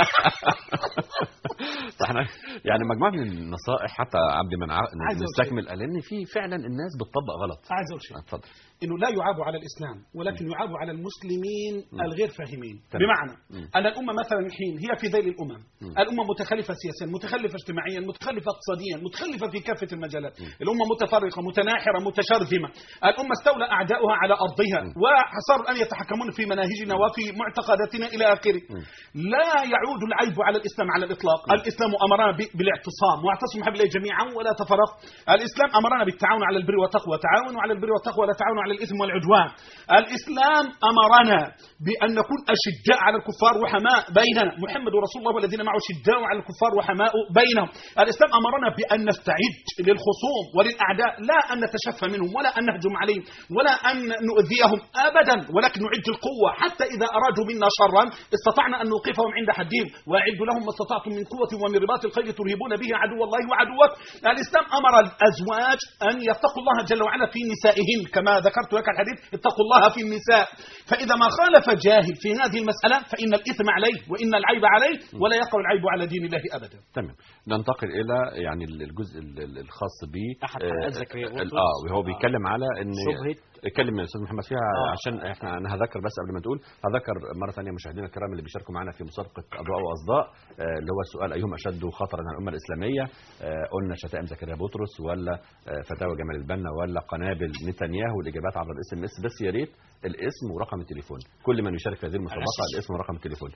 احنا يعني مجموعه من النصائح حتى عبد من نستكمل قال ان في فعلا الناس بتطبق غلط. عايز اقول شيء اتفضل. انه لا يعاب على الاسلام ولكن يعاب على المسلمين م. الغير فاهمين. تمام. بمعنى م. ان الامه مثلا الحين هي في ذيل الامم م. الامه متخلفه سياسيا متخلفه اجتماعيا متخلفه اقتصاديا متخلفه في كافه المجالات م. الامه متفرقه متناحره متشرذمه، الامه استولى اعداؤها على ارضها م. وصاروا ان يتحكمون في مناهجنا وفي معتقداتنا الى اخره. لا يعود العيب على الاسلام على الاطلاق م. الاسلام امرنا بالاعتصام واعتصموا بحبل جميعا ولا تفرق. الاسلام امرنا بالتعاون على البر والتقوى، تعاونوا على البر والتقوى ولا تعاونوا على الاثم والعدوان. الاسلام امرنا بان نكون اشداء على الكفار وحماء بيننا، محمد رسول الله والذين معه شداء على الكفار وحماء بينهم. الاسلام امرنا بان نستعد للخصوم وللاعداء، لا ان نتشفى منهم ولا ان نهجم عليهم ولا ان نؤذيهم ابدا، ولكن نعد القوه حتى اذا ارادوا منا شرا استطعنا ان نوقفهم عند حدهم، واعدوا لهم ما استطعتم من قوه ومن رباط الخيل ترهبون به عدو الله وعدوك. الاسلام امر الازواج ان يتقوا الله جل وعلا في نسائهن كما ذكرت لك الحديث اتقوا الله في النساء، فاذا ما خالف جاهل في هذه المساله فان الاثم عليه وان العيب عليه ولا يقع العيب على دين الله ابدا. تمام. ننتقل الى يعني الجزء الخاص ب احد حلقات زكريا اه وهو بيتكلم على ان شبهه اتكلم يا استاذ محمد فيها آه. عشان احنا انا هذكر بس قبل ما تقول هذكر مره ثانيه مشاهدينا الكرام اللي بيشاركوا معنا في مسابقه اضواء واصداء آه اللي هو السؤال ايهم اشد خطرا على الامه الاسلاميه، آه قلنا شتائم زكريا بطرس ولا آه فتاوى جمال البنا ولا قنابل نتنياهو. الاجابات عبر الاس ام اس، بس يا ريت الاسم ورقم التليفون، كل من يشارك في هذه المسابقه الاسم ورقم التليفون.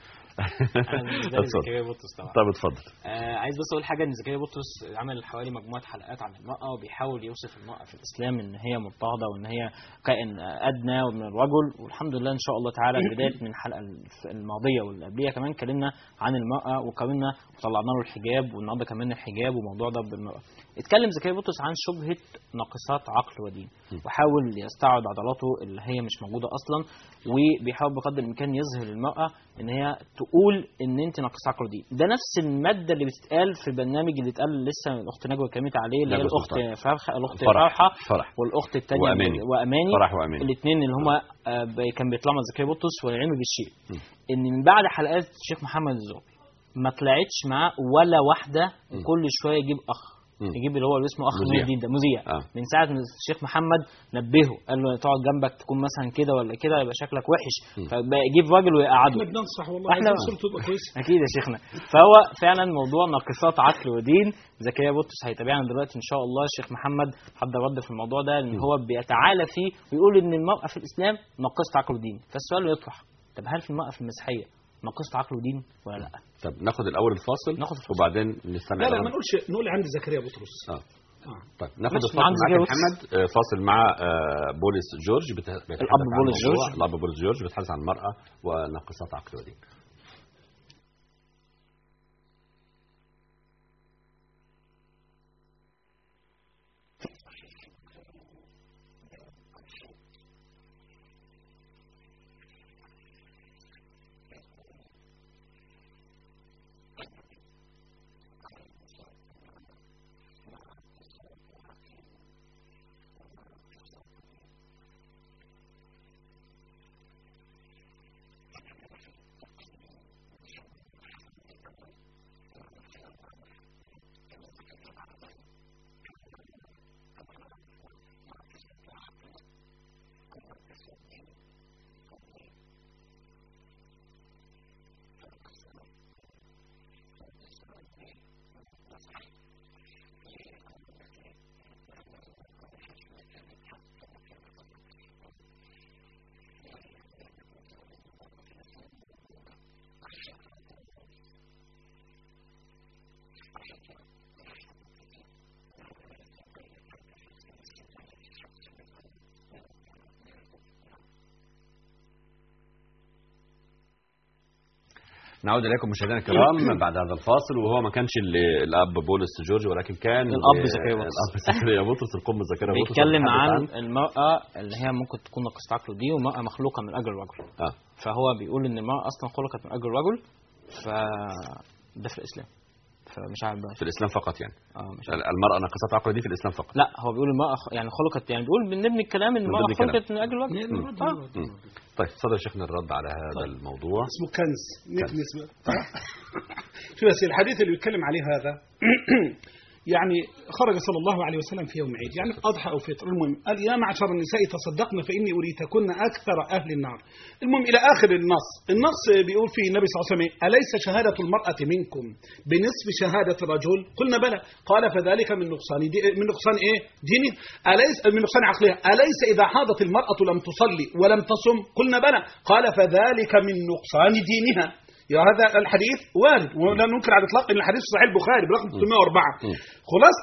زكريا بطرس طبعا. طب اتفضل. آه عايز بس اقول حاجه ان زكريا بطرس عمل حوالي مجموعه حلقات عن المراه وبيحاول يوصف المراه في الاسلام ان هي مضطهده وان هي كائن ادنى من الرجل، والحمد لله ان شاء الله تعالى بدايه من الحلقه الماضيه واللي قبليها كمان اتكلمنا عن المراه وقارنا وطلعنا له الحجاب، والنهارده كمان الحجاب وموضوع ضرب المراه. اتكلم زكريا بطرس عن شبهه ناقصات عقل ودين، وحاول يستعرض عضلاته اللي هي مش موجوده اصلا، وبيحاول بقدر الامكان يظهر للمراه ان هي تقول ان انت ناقص عقل ودين. ده نفس الماده اللي بتتقال في البرنامج اللي اتقال لسه الاخت نجوى اتكلمت عليه اللي هي الاخت فرحه الاخت فرحه فرح. والاخت الثانيه واماني, وأماني. فرح واماني الاثنين اللي هم كان بيطلعوا مع زكريا بطرس والعلم بالشيء ان من بعد حلقات الشيخ محمد الزهري ما طلعتش معاه ولا واحده، كل شويه يجيب اخ يجيب اللي هو اللي اسمه اخ نور الدين ده مذيع آه. من ساعه ما الشيخ محمد نبهه قال له تقعد جنبك تكون مثلا كده ولا كده يبقى شكلك وحش، فبقى يجيب راجل ويقعده. احنا بننصح والله احنا تبقى كويسه اكيد يا شيخنا. فهو فعلا موضوع ناقصات عقل ودين. زكريا بطرس هيتابعنا دلوقتي ان شاء الله. الشيخ محمد حضر رد في الموضوع ده ان هو بيتعالى فيه ويقول ان المراه في الاسلام ناقصه عقل ودين، فالسؤال يطرح طب هل في المراه في المسيحيه ناقصت عقل ودين ولا لا؟ طب ناخد الاول الفاصل, ناخد الفاصل. وبعدين نستمع. لا لا ما نقولش، نقول عند زكريا بطرس. اه اه طيب ناخد الفاصل مع محمد. فاصل مع بولس جورج بيتحدث الاب بولس جورج الاب بولس جورج بيتحدث عن المراه وناقصات عقل ودين. نعود اليكم مشاهدينا الكرام بعد هذا الفاصل. وهو ما كانش ال- الاب بولس جورج، ولكن كان الأب زكريا بطرس. الاب زكريا بطرس، القم زكريا بطرس، بيتكلم عن عن- المرأة اللي هي ممكن تكون ناقصة عقل دي، ومرأة مخلوقة من أجل الرجل. اه فهو بيقول إن المرأة أصلا خلقت من أجل الرجل، ف ده في الإسلام. فمش عارف بقى في الاسلام فقط يعني. اه مش عارف. المراه ناقصه عقل دي في الاسلام فقط. لا، هو بيقول المرأة خ- يعني خلقت، يعني بيقول بنبني الكلام إن المرأة بنبني الكلام. خلقت من أجل الرجل. اه مم. طيب اتفضل يا شيخنا الرد على هذا طيب. الموضوع. اسمه كنز نكنس بقى. شو بس الحديث اللي بيتكلم عليه هذا يعني خرج صلى الله عليه وسلم في يوم عيد، يعني أضحى أو فطر. المهم قال يا معشر النساء تصدقن فإني أريتكن أكثر أهل النار. المهم إلى آخر النص. النص بيقول فيه النبي صلى الله عليه وسلم أليس شهادة المرأة منكم بنصف شهادة الرجل؟ قلنا بلى. قال فذلك من نقصان دي من نقصان إيه؟ ديني. أليس من نقصان عقلها. أليس إذا حاضت المرأة لم تصلي ولم تصم؟ قلنا بلى. قال فذلك من نقصان دينها. يا هذا الحديث وارد ولا ننكر على الاطلاق ان الحديث صحيح البخاري برقم ثلاثمائة وأربعة. خلاصه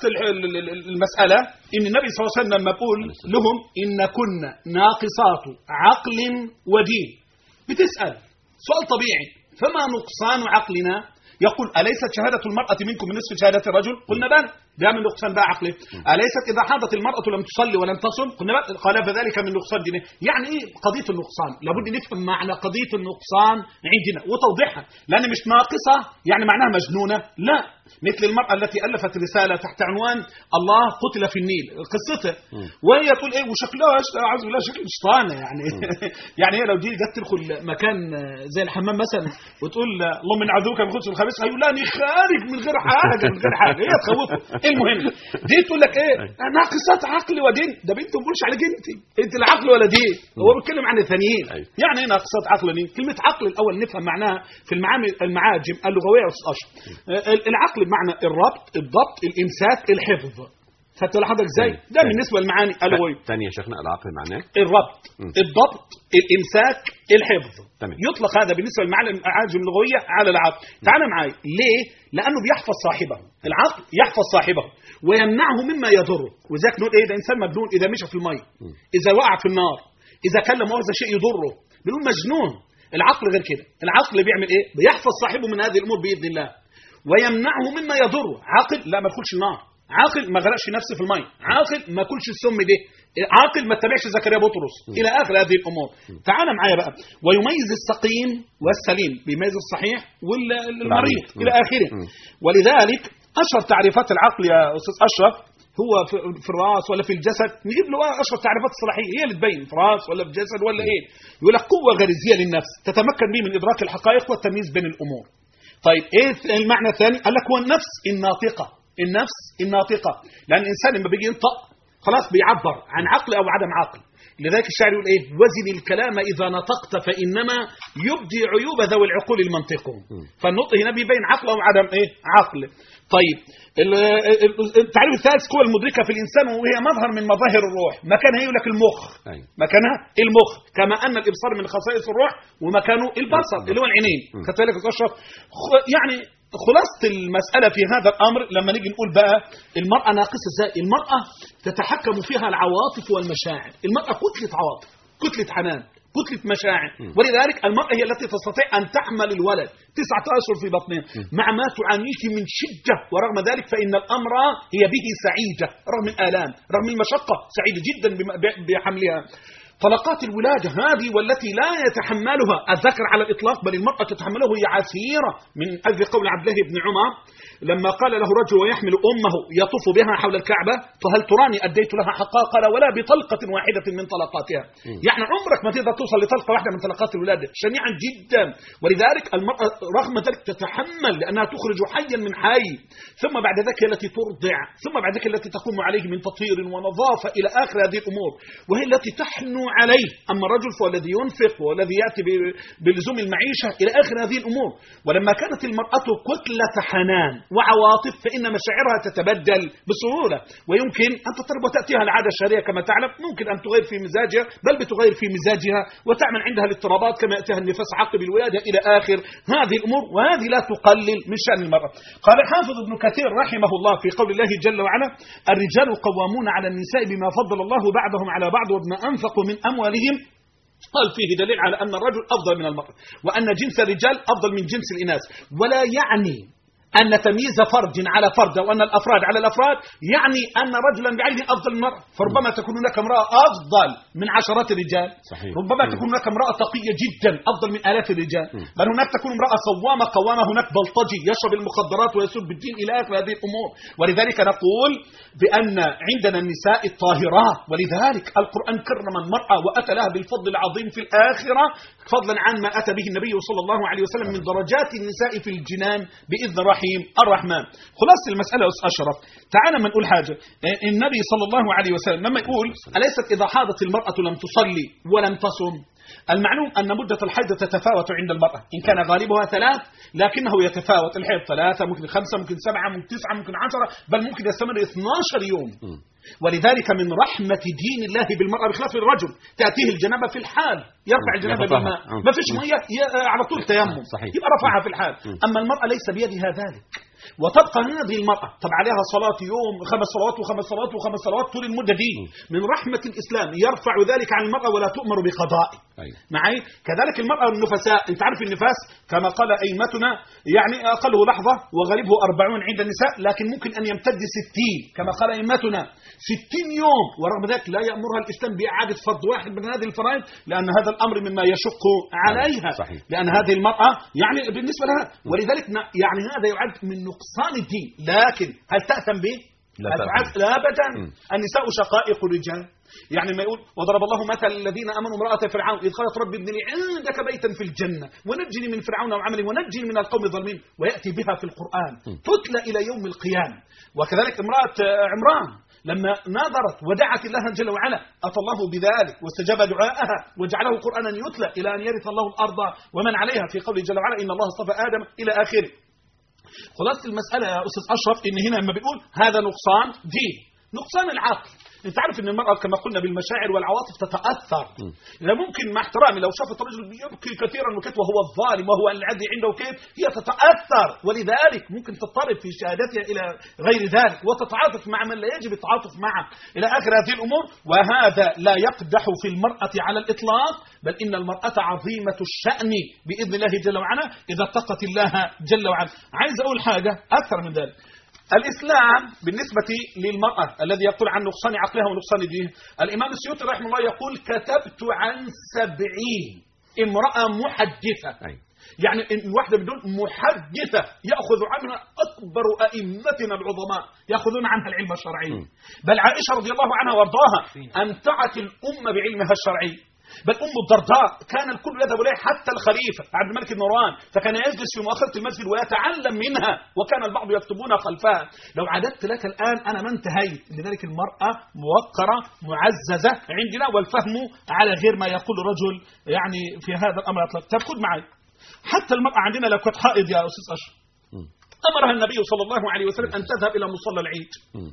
المساله ان النبي صلى الله عليه وسلم يقول لهم ان كنا ناقصات عقل ودين. بتسال سؤال طبيعي، فما نقصان عقلنا؟ يقول أليست شهادة المرأة منكم من نصف شهادة الرجل؟ قلنا بلى. ده من نقصان بقى عقله. أليست إذا حاضت المرأة لم تصلي ولم تصم؟ قلنا بلى. قال فذلك من نقصان دينه. يعني إيه قضية النقصان؟ لابد نفهم معنى قضية النقصان عندنا وتوضيحها، لأن مش ناقصة يعني معناها مجنونة، لا. مثل المرأة التي ألفت رسالة تحت عنوان الله قتل في النيل، قصتها وهي تقول إيه وشكلها أعوذ بالله شكل شيطانة يعني يعني هي لو دي جت تدخل مكان زي الحمام مثلا وتقول اللهم من عذوك من خبث الخبيث، هيقول لها أنا خارج من غير حاجة من غير حاجة، هي تخوفه. المهم دي تقول لك إيه ناقصات عقل ودين. ده بنت ما بقولش عليك أنت أنت لا عقل ولا دين، هو بيتكلم عن الثانيين. يعني إيه ناقصات عقل ودين؟ كلمة عقل الأول نفهم معناها في المعامل المعاجم اللغوية والأشهر. العقل بمعنى الربط، الضبط، الامساك، الحفظ. خدت لحضرتك ازاي؟ ده بالنسبه للمعاني اللغويه. ثاني يا شيخنا العقل معناه الربط، م. الضبط، الامساك، الحفظ. تمام. يطلق هذا بالنسبه للمعاني اللغويه على العقل. تعال معايا ليه؟ لانه بيحفظ صاحبه. العقل يحفظ صاحبه ويمنعه مما يضره. وذاك نقول ايه ده انسان مجنون اذا مشى في الميه، اذا وقع في النار، اذا كلم مؤاخذه شيء يضره، بنقول مجنون. العقل غير كده. العقل بيعمل ايه؟ بيحفظ صاحبه من هذه الامور باذن الله ويمنعه مما يضره. عاقل لا ما يدخلش النار، عاقل ما غرقش نفسه في الماء، عاقل ما ياكلش السم ده، عاقل ما اتبعش زكريا بطرس الى اخر هذه الامور. تعال معايا بقى. ويميز السقيم والسليم، بيميز الصحيح والمريض الى اخره. ولذلك اشهر تعريفات العقل يا استاذ اشرف هو في الراس ولا في الجسد؟ نجيب له اشهر تعريفات الصلاحيه هي اللي تبين في الراس ولا في الجسد ولا ايه. يقول لك قوه غريزيه للنفس تتمكن به من ادراك الحقائق والتمييز بين الامور. طيب ايه المعنى الثاني؟ قال لك هو النفس الناطقه. النفس الناطقه لان الانسان لما بيجي ينطق خلاص بيعبر عن عقل او عدم عقل. لذلك الشاعر يقول ايه وزن الكلام اذا نطقت فانما يبدي عيوب ذوي العقول المنطقون. فالنطق هنا بيبين عقل او عدم ايه عقل. طيب التعريف الثالث قوة المدركة في الإنسان وهي مظهر من مظاهر الروح. مكانها يقول لك المخ، مكانها المخ كما أن الإبصار من خصائص الروح ومكانه البصر اللي هو العينين. خدت بالك يا أشرف؟ يعني خلاصة المسألة في هذا الأمر لما نيجي نقول بقى المرأة ناقصة ازاي؟ المرأة تتحكم فيها العواطف والمشاعر. المرأة كتلة عواطف، كتلة حنان، كتلة مشاعر. ولذلك المرأة هي التي تستطيع أن تحمل الولد تسعة أشهر في بطنها مع ما تعانيه من شدة، ورغم ذلك فإن الأمر هي به سعيدة رغم الآلام رغم المشقة، سعيدة جدا بحملها. طلقات الولادة هذه والتي لا يتحملها الذكر على الإطلاق بل المرأة تتحمله هي عسيرة، من أجل قول عبد الله بن عمر لما قال له رجل ويحمل أمه يطوف بها حول الكعبة فهل تراني أديت لها حقها؟ قال ولا بطلقة واحدة من طلقاتها. يعني عمرك ما تقدر توصل لطلقة واحدة من طلقات الولادة، شنيعا جدا. ولذلك المرأة رغم ذلك تتحمل لأنها تخرج حيا من حي، ثم بعد ذلك التي ترضع، ثم بعد ذلك التي تقوم عليه من تطهير ونظافة إلى آخر هذه الأمور، وهي التي تحنو عليه. أما الرجل فهو الذي ينفق والذي يأتي بلزوم المعيشة إلى آخر هذه الأمور. ولما كانت المرأة كتلة حنان وعواطف فإن مشاعرها تتبدل بسهولة، ويمكن أن تضطرب وتأتيها العادة الشهرية كما تعلم، ممكن أن تغير في مزاجها بل بتغير في مزاجها وتعمل عندها الاضطرابات كما يأتيها النفاس عقب الولادة إلى آخر هذه الأمور، وهذه لا تقلل من شأن المرأة. قال حافظ ابن كثير رحمه الله في قول الله جل وعلا الرجال قوامون على النساء بما فضل الله بعضهم على بعض وبما أنفقوا من أموالهم قال فيه دليل على أن الرجل أفضل من المرأة، وأن جنس الرجال أفضل من جنس الإناث، ولا يعني أن تمييز فرد على فرد وأن الأفراد على الأفراد يعني أن رجلا بعينه أفضل من المرأة. فربما تكون هناك امرأة أفضل من عشرات الرجال، صحيح. ربما م. تكون هناك امرأة تقية جدا أفضل من آلاف الرجال، م. بل هناك تكون امرأة صوامة قوامة، هناك بلطجي يشرب المخدرات ويسب بالدين إلى آخر هذه الأمور. ولذلك نقول بأن عندنا النساء الطاهرات، ولذلك القرآن كرم المرأة وأتى لها بالفضل العظيم في الآخرة، فضلا عن ما أتى به النبي صلى الله عليه وسلم من درجات النساء في الجنان بإذن رحيم الرحمن. خلاصة المسألة يا أستاذ أشرف، تعال ما نقول حاجة. النبي صلى الله عليه وسلم لما يقول أليست إذا حاضت المرأة لم تصلي ولم تصم، المعلوم أن مدة الحيض تتفاوت عند المرأة، إن كان غالبها ثلاث لكنه يتفاوت، الحيض ثلاثة ممكن خمسة ممكن سبعة ممكن تسعة ممكن عشرة، بل ممكن يستمر اثني عشر يوم. ولذلك من رحمة دين الله بالمرأة بخلاف الرجل، تأتيه الجنابة في الحال يرفع الجنابة بالماء، ما فيش مية على طول تيمم يبقى رفعها في الحال. أما المرأة ليس بيدها ذلك، وتبقى هذه المرأة طبعا عليها صلاة يوم خمس صلوات وخمس صلوات وخمس صلوات طول المدة دي. من رحمة الإسلام يرفع ذلك عن المرأة ولا تؤمر بقضاء. أيوة. معي كذلك المرأة النفساء، أنت عارف النفاس كما قال أئمتنا يعني أقله لحظة وغالبه أربعون عند النساء، لكن ممكن أن يمتد ستين كما قال أئمتنا ستين يوم، ورغم ذلك لا يأمرها الإسلام بإعادة فرض واحد من هذه الفرائض، لأن هذا الأمر مما يشق عليها. صحيح. لأن هذه المرأة يعني بالنسبة لها، ولذلك يعني هذا يعد من نقصان الدين. لكن هل تأثم به؟ لا, لا أبدا. النساء شقائق الرجال، يعني ما يقول وضرب الله مثل الذين امنوا امراه فرعون اذ قالت رب ابن لي عندك بيتا في الجنه ونجني من فرعون وعمله ونجني من القوم الظالمين، وياتي بها في القران تتلى الى يوم القيامه. وكذلك امراه عمران لما ناظرت ودعت الله جل وعلا اتى الله بذلك واستجاب دعاءها وجعله قرانا يتلى الى ان يرث الله الارض ومن عليها، في قوله جل وعلا ان الله اصطفى ادم الى اخره. خلاصة المساله يا استاذ اشرف ان هنا لما بنقول هذا نقصان دين، نقصان العقل. انت عارف ان المرأة كما قلنا بالمشاعر والعواطف تتأثر. لا ممكن مع احترامي لو شافت رجل يبكي كثيرا وكيف وهو الظالم وهو الذي عنده كيف، هي تتأثر، ولذلك ممكن تضطرب في شهادتها الى غير ذلك وتتعاطف مع من لا يجب التعاطف معه الى اخر هذه الامور. وهذا لا يقدح في المرأة على الاطلاق، بل ان المرأة عظيمة الشأن باذن الله جل وعلا اذا اتقت الله جل وعلا. عايز اقول حاجة اكثر من ذلك. الإسلام بالنسبة للمرأة الذي يقول عن نقصان عقلها ونقصان دينها، الإمام السيوطي رحمه الله يقول كتبت عن سبعين امرأة محدثة. أي. يعني الواحدة بدون محدثة يأخذ عنها أكبر أئمتنا العظماء يأخذون عنها العلم الشرعي. م. بل عائشة رضي الله عنها وارضاها أمتعت الأمة بعلمها الشرعي. بل أم الدرداء كان الكل يذهب إليه حتى الخليفة عبد الملك بن مروان، فكان يجلس في مؤخرة المسجد ويتعلم منها، وكان البعض يكتبون خلفها. لو عددت لك الآن أنا ما انتهيت. لذلك المرأة موقرة معززة عندنا، والفهم على غير ما يقول رجل يعني في هذا الأمر أطلق. طب خذ معي حتى المرأة عندنا لو كانت حائض يا أستاذ أشرف، أمرها النبي صلى الله عليه وسلم أن تذهب إلى مصلى العيد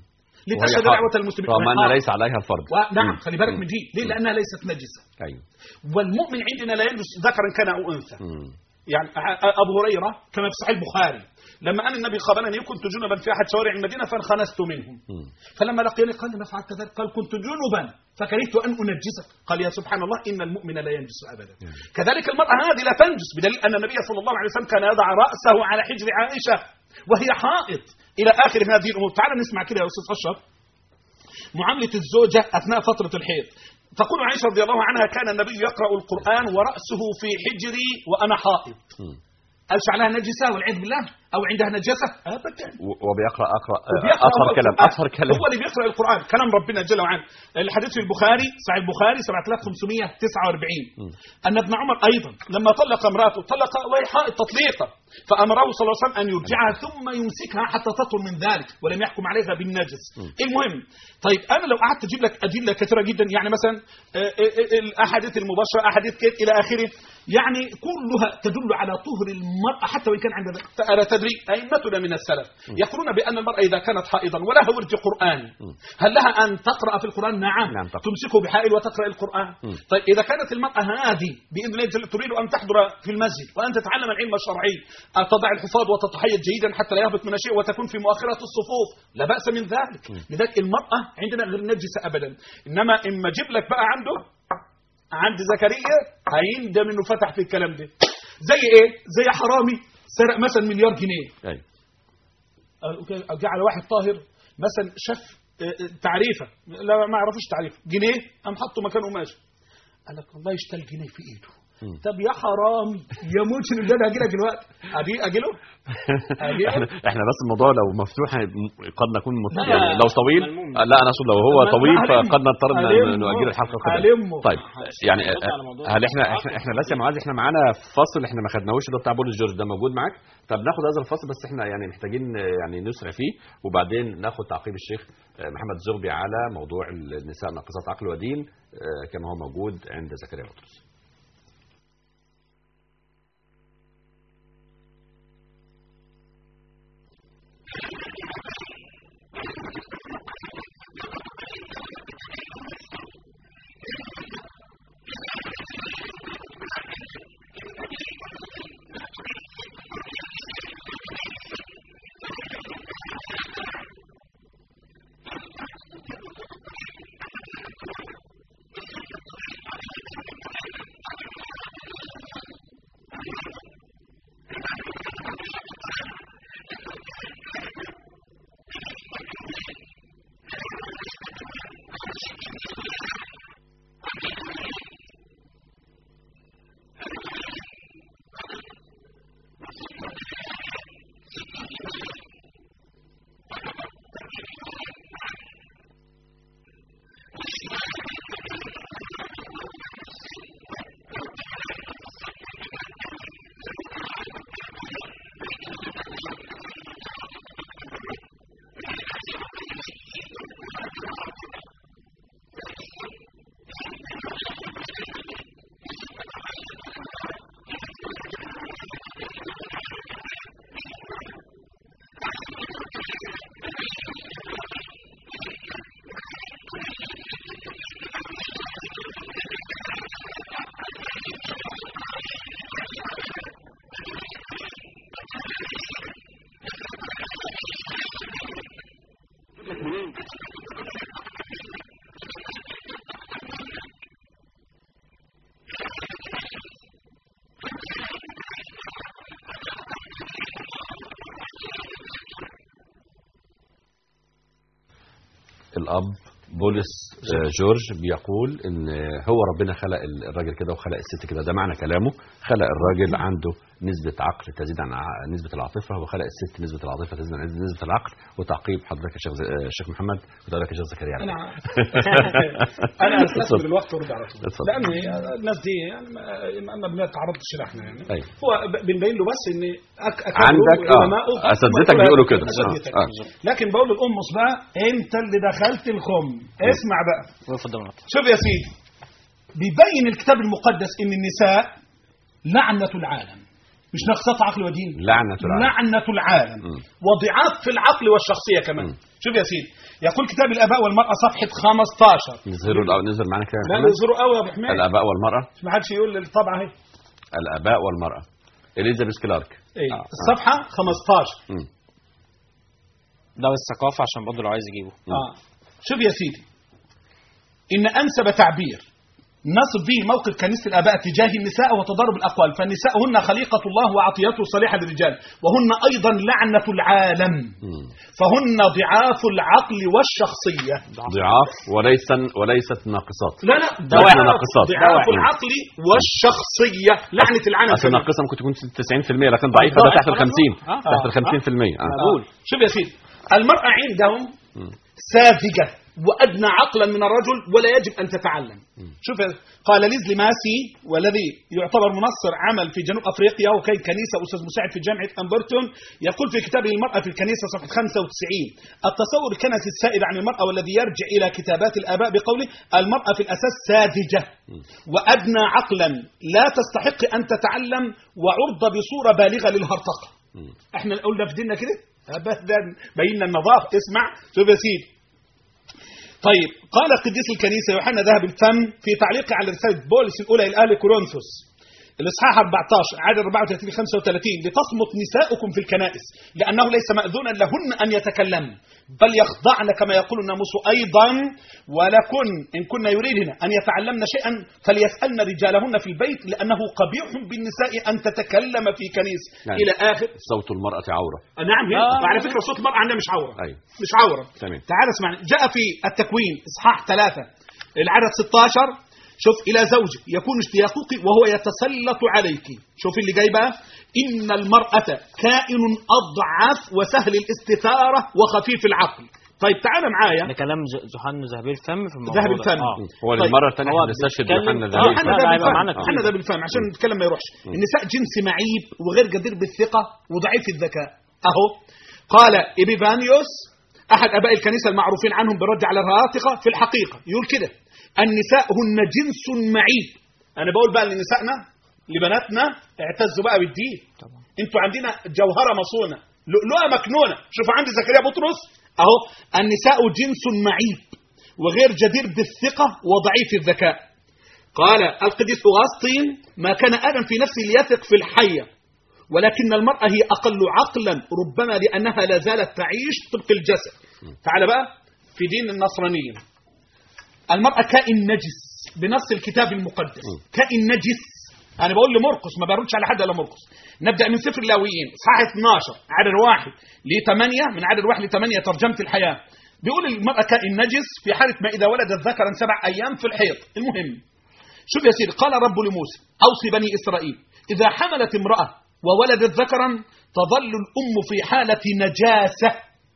لتشهد دعوة المسلمين، رغم أنها ليس عليها الفرض. نعم خلي بالك من دي، ليه؟ لأنها ليست نجسة. أيوة. والمؤمن عندنا لا يلبس ذكرا كان أو أنثى. يعني أبو هريرة كما في صحيح البخاري لما أن النبي قابلني كنت جنبا في أحد شوارع المدينة فانخنست منهم، فلما لقيني قال لما فعلت ذلك؟ قال كنت جنبا فكرهت أن أنجسك. قال يا سبحان الله إن المؤمن لا ينجس أبدا. كذلك المرأة هذه لا تنجس، بدليل أن النبي صلى الله عليه وسلم كان يضع رأسه على حجر عائشة وهي حائض إلى آخر هذه الأمور. تعال نسمع كده يا أستاذ أشرف معاملة الزوجة أثناء فترة الحيض. تقول عائشة رضي الله عنها كان النبي يقرأ القرآن ورأسه في حجري وأنا حائض. قالش عليها نجسة والعياذ بالله أو عندها نجاسة أبدا. وبيقرأ أقرأ أطهر كلام أطهر كلام هو اللي بيقرأ القرآن كلام ربنا جل وعلا. الحديث في البخاري صحيح البخاري سبعة آلاف وخمسمائة وتسعة وأربعين أن ابن عمر أيضا لما طلق امرأته طلق وهي حائض تطليقة، فأمره صلى الله عليه وسلم أن يرجعها ثم يمسكها حتى تطهر من ذلك ولم يحكم عليها بالنجس. المهم طيب أنا لو قعدت أجيب لك أدلة كثيرة جدا، يعني مثلا الأحاديث المباشرة أحاديث كيف إلى آخره، يعني كلها تدل على طهر المرأة حتى وإن كان عندها. ألا تدري أئمتنا من السلف يقولون بأن المرأة إذا كانت حائضا ولها ورد قرآني هل لها أن تقرأ في القرآن؟ نعم, نعم تمسكه بحائل وتقرأ القرآن. م. طيب إذا كانت المرأة هذه بإذن الله تريد أن تحضر في المسجد وأن تتعلم العلم الشرعي أن تضع الحفاظ وتتحيط جيدا حتى لا يهبط من شيء وتكون في مؤخرة الصفوف لا بأس من ذلك. م. لذلك المرأة عندنا غير نجسة أبدا. إنما إما جيب لك بقى عنده عند زكريا هيندم انه فتح في الكلام ده. زي ايه؟ زي حرامي سرق مثلا مليار جنيه. ايوه. جعل واحد طاهر مثلا شاف تعريفه لا ما يعرفوش تعريفه جنيه قام حطه مكانه وماشي. قال لك والله يشتل جنيه في ايده. طب يا حرامي يا موت اللي ده هاجي لك دلوقتي اجي اجي له احنا احنا بس الموضوع لو مفتوح قد نكون مت... يعني لو طويل لا انا اقصد لو هو طويل فقد نضطر نؤجل الحلقه كده. طيب يعني هل احنا احنا احنا بس يا معاذ احنا معانا فصل احنا ما خدناهوش اللي بتاع بولس جورج ده موجود معاك. طب ناخد هذا الفصل بس احنا يعني محتاجين يعني نسرع فيه وبعدين ناخد تعقيب الشيخ محمد الزغبي على موضوع النساء ناقصات عقل ودين كما هو موجود عند زكريا بطرس. الاب بولس جورج بيقول ان هو ربنا خلق الراجل كده وخلق الست كده. ده معنى كلامه. خلق الراجل عنده نسبة عقل تزيد عن نسبة العاطفة وخلق الست نسبة العاطفة تزيد عن نسبة العقل. وتعقيب حضرتك يا شيخ شيخ محمد كنت اقول لك يا شيخ زكريا. انا انا استثمر الوقت وارد على طول لان الناس دي يعني ما بنتعرضش لحنا يعني أيوه. هو بنبين له بس ان عندك اه اساتذتك بيقولوا كده آه. آه. لكن بقول للامص بقى انت اللي دخلت الخم اسمع بقى شوف يا سيدي بيبين الكتاب المقدس ان النساء لعنة العالم مش نقصات عقل ودين لعنة العالم لعنة العالم م. وضعاف في العقل والشخصية كمان م. شوف يا سيدي يقول كتاب الآباء والمرأة صفحة خمستاشر نزهروا الأول نزل معنا كده لا نزهروا قوي يا أبو حميد الآباء والمرأة ما حدش يقول الطبعة اهي الآباء والمرأة إليزابيث كلارك ايه آه. الصفحة خمستاشر م. ده الثقافة عشان برضه لو عايز يجيبه اه شوف يا سيدي إن أنسب تعبير نصف به موقف كنيسة الآباء تجاه النساء وتضارب الأقوال فالنساء هن خليقة الله وعطيته صالحة للرجال وهن أيضا لعنة العالم فهن ضعاف العقل والشخصية ضعاف وليس وليست ناقصات لا لا ضعاف ناقصات ضعاف العقل والشخصية لعنة العالم أصل ناقصة ممكن تكون تسعين في المية لكن ضعيفة ده تحت الخمسين تحت الخمسين في المية شوف يا سيدي المرأة عندهم ساذجة وأدنى عقلا من الرجل ولا يجب أن تتعلم. شوف قال ليزلي ماسي والذي يعتبر منصر عمل في جنوب أفريقيا وكان كنيسة أستاذ مساعد في جامعة أمبرتون يقول في كتابه المرأة في الكنيسة صفحة خمسة وتسعين التصور الكنسي السائد عن المرأة والذي يرجع إلى كتابات الآباء بقوله المرأة في الأساس ساذجة وأدنى عقلا لا تستحق أن تتعلم وعرضة بصورة بالغة للهرطقة. احنا قلنا في ديننا كده أبدا بينا النظافة. اسمع شوف يا سيدي طيب قال قديس الكنيسة يوحنا ذهب الفم في تعليقه على رسالة بولس الأولى إلى أهل كورنثوس الإصحاح أربعة عشر عدد أربعة وثلاثين خمسة وثلاثين لتصمت نساؤكم في الكنائس لأنه ليس مأذونا لهن أن يتكلمن بل يخضعن كما يقول الناموس أيضا ولكن إن كنا يريدن أن يتعلمن شيئا فليسألن رجالهن في البيت لأنه قبيح بالنساء أن تتكلم في كنيسة نعم. إلى آخر. صوت المرأة عورة. نعم هي آه. وعلى فكرة صوت المرأة عندنا مش عورة. أيوة. مش عورة. تمام. تعال اسمعني جاء في التكوين إصحاح ثلاثة العدد ستة عشر شوف إلى زوجك يكون اشتياقك وهو يتسلط عليك. شوف اللي جاي بقى إن المرأة كائن أضعف وسهل الاستثارة وخفيف العقل. طيب تعال معايا ده كلام يوحنا ذهبي الفم في الموضوع ذهبي ده. الفم. آه. هو طيب. المرة الثانية هو احنا بنستشهد بيتكلم- يوحنا آه، ذهبي احنا لا، ده لا، بالفهم معانا احنا ده بالفهم عشان نتكلم ما يروحش. النساء جنس معيب وغير جدير بالثقة وضعيف الذكاء. اهو قال إبيفانيوس احد اباء الكنيسة المعروفين عنهم بالرد على الهراطقة في الحقيقة يقول كده النساء هن جنس معيب. انا بقول بقى لنسائنا لبناتنا اعتزوا بقى بالدين. انتوا عندنا جوهرة مصونة لؤلؤة مكنونة. شوفوا عندي زكريا بطرس اهو النساء جنس معيب وغير جدير بالثقة وضعيف الذكاء. قال القديس أغسطين ما كان آدم في نفسه ليثق في الحية ولكن المرأة هي أقل عقلا ربما لأنها لا زالت تعيش طبق الجسد. تعال بقى في دين النصرانية المرأة كائن نجس بنص الكتاب المقدس. كائن نجس. أنا بقول لمرقس ما بردش على حد إلا مرقس. نبدأ من سفر اللاويين إصحاح اثناشر عدد واحد لثمانية من عدد واحد لثمانية ترجمة الحياة بيقول المرأة كائن نجس في حالة ما إذا ولدت ذكرا سبع أيام في الحيض. المهم شوف يا سيدي قال رب لموسى أوصي بني إسرائيل إذا حملت امرأة وولدت ذكرا تظل الأم في حالة نجاسة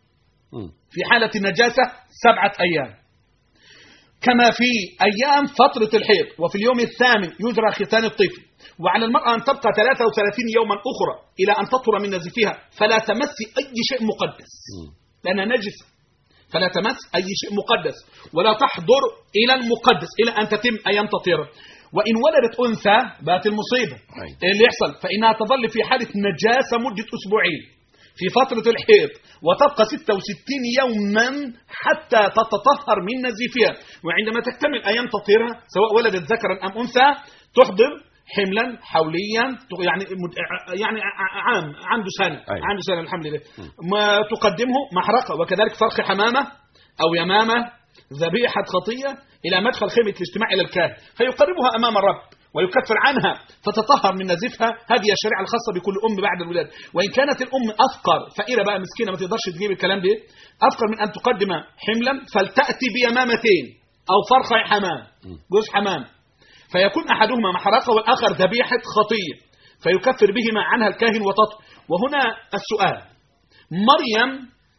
في حالة نجاسة سبعة أيام كما في أيام فترة الحيض وفي اليوم الثامن يجرى ختان الطفل وعلى المرأة أن تبقى ثلاثة وثلاثين يوما أخرى إلى أن تطهر من نزفها فلا تمس أي شيء مقدس لأنها نجسة فلا تمس أي شيء مقدس ولا تحضر إلى المقدس إلى أن تتم أيام تطهيرها. وإن ولدت أنثى بات المصيبة اللي يحصل فإنها تظل في حالة نجاسة مدة أسبوعين في فترة الحيض وتبقى ستة وستين يوما حتى تتطهر من نزيفها وعندما تكتمل أيام تطهيرها سواء ولدت ذكرا أم أنثى تحضر حملا حوليا يعني يعني عام عنده سنة عنده سنة الحمد لله ما تقدمه محرقة وكذلك فرخ حمامة أو يمامة ذبيحة خطية إلى مدخل خيمة الاجتماع إلى الكاهن فيقربها أمام الرب ويكفر عنها فتطهر من نزفها. هذه الشريعة الخاصة بكل أم بعد الولادة. وإن كانت الأم أفقر فقيرة بقى مسكينة ما تقدرش تجيب الكلام ده أفقر من أن تقدم حملا فلتأتي بيمامتين أو فرخ حمام جوز حمام فيكون أحدهما محرقة والآخر ذبيحة خطية فيكفر بهما عنها الكاهن وتطهر. وهنا السؤال مريم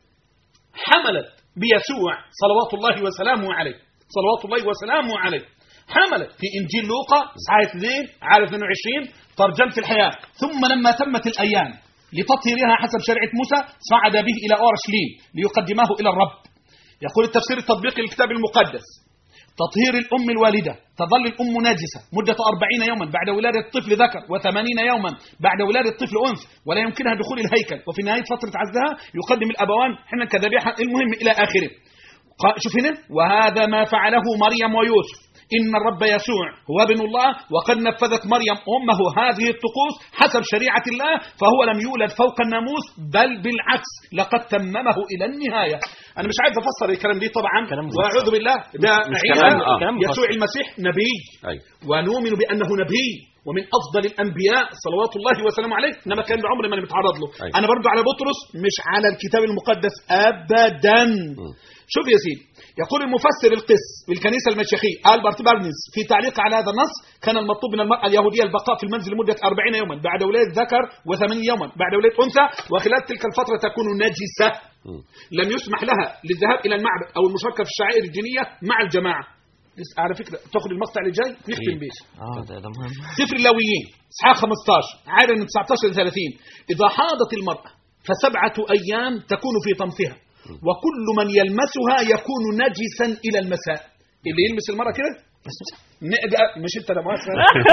حملت بيسوع صلوات الله وسلامه عليه صلوات الله وسلامه عليه حملت في إنجيل لوقا إصحاح اثنين عدد اثنين وعشرين ترجمة الحياة ثم لما تمت الأيام لتطهيرها حسب شريعة موسى صعد به إلى أورشليم ليقدمه إلى الرب. يقول التفسير التطبيقي للكتاب المقدس تطهير الأم الوالدة تظل الأم ناجسة مدة أربعين يوما بعد ولادة الطفل ذكر وثمانين يوما بعد ولادة الطفل أنثى ولا يمكنها دخول الهيكل وفي نهاية فترة عزلها يقدم الأبوان حنا كذبيحة المهم إلى آخره. شوف هنا وهذا ما فعله مريم ويوسف إن الرب يسوع هو ابن الله وقد نفذت مريم أمه هذه الطقوس حسب شريعة الله فهو لم يولد فوق الناموس بل بالعكس لقد تممه إلى النهاية. أنا مش عايز أفسر الكلام دي طبعا وأعوذ بالله ده عيسى يسوع المسيح نبي أي. ونؤمن بأنه نبي ومن أفضل الأنبياء صلوات الله وسلامه عليه إنما كان بعمر ما نتعرض له أي. أنا برضو على بطرس مش على الكتاب المقدس أبدا. م. شوف يا سيدي يقول المفسر القس بالكنيسة المشيخية ألبرت بارنز في تعليق على هذا النص كان المطلوب من المرأة اليهودية البقاء في المنزل لمدة أربعين يوما بعد ولادة ذكر وثمانين يوما بعد ولادة أنثى وخلال تلك الفترة تكون نجسة لم يسمح لها للذهاب إلى المعبد أو المشاركة في الشعائر الدينية مع الجماعة. على فكرة تأخذ المقطع اللي جاي نختم به اه ده ده مهم. سفر اللاويين إصحاح خمسة عشر عدد من تسعة عشر لثلاثين إذا حاضت المرأة فسبعة أيام تكون في طمثها وكل من يلمسها يكون نجسا إلى المساء. اللي يلمس المرأة كده مش انت ده مؤسسة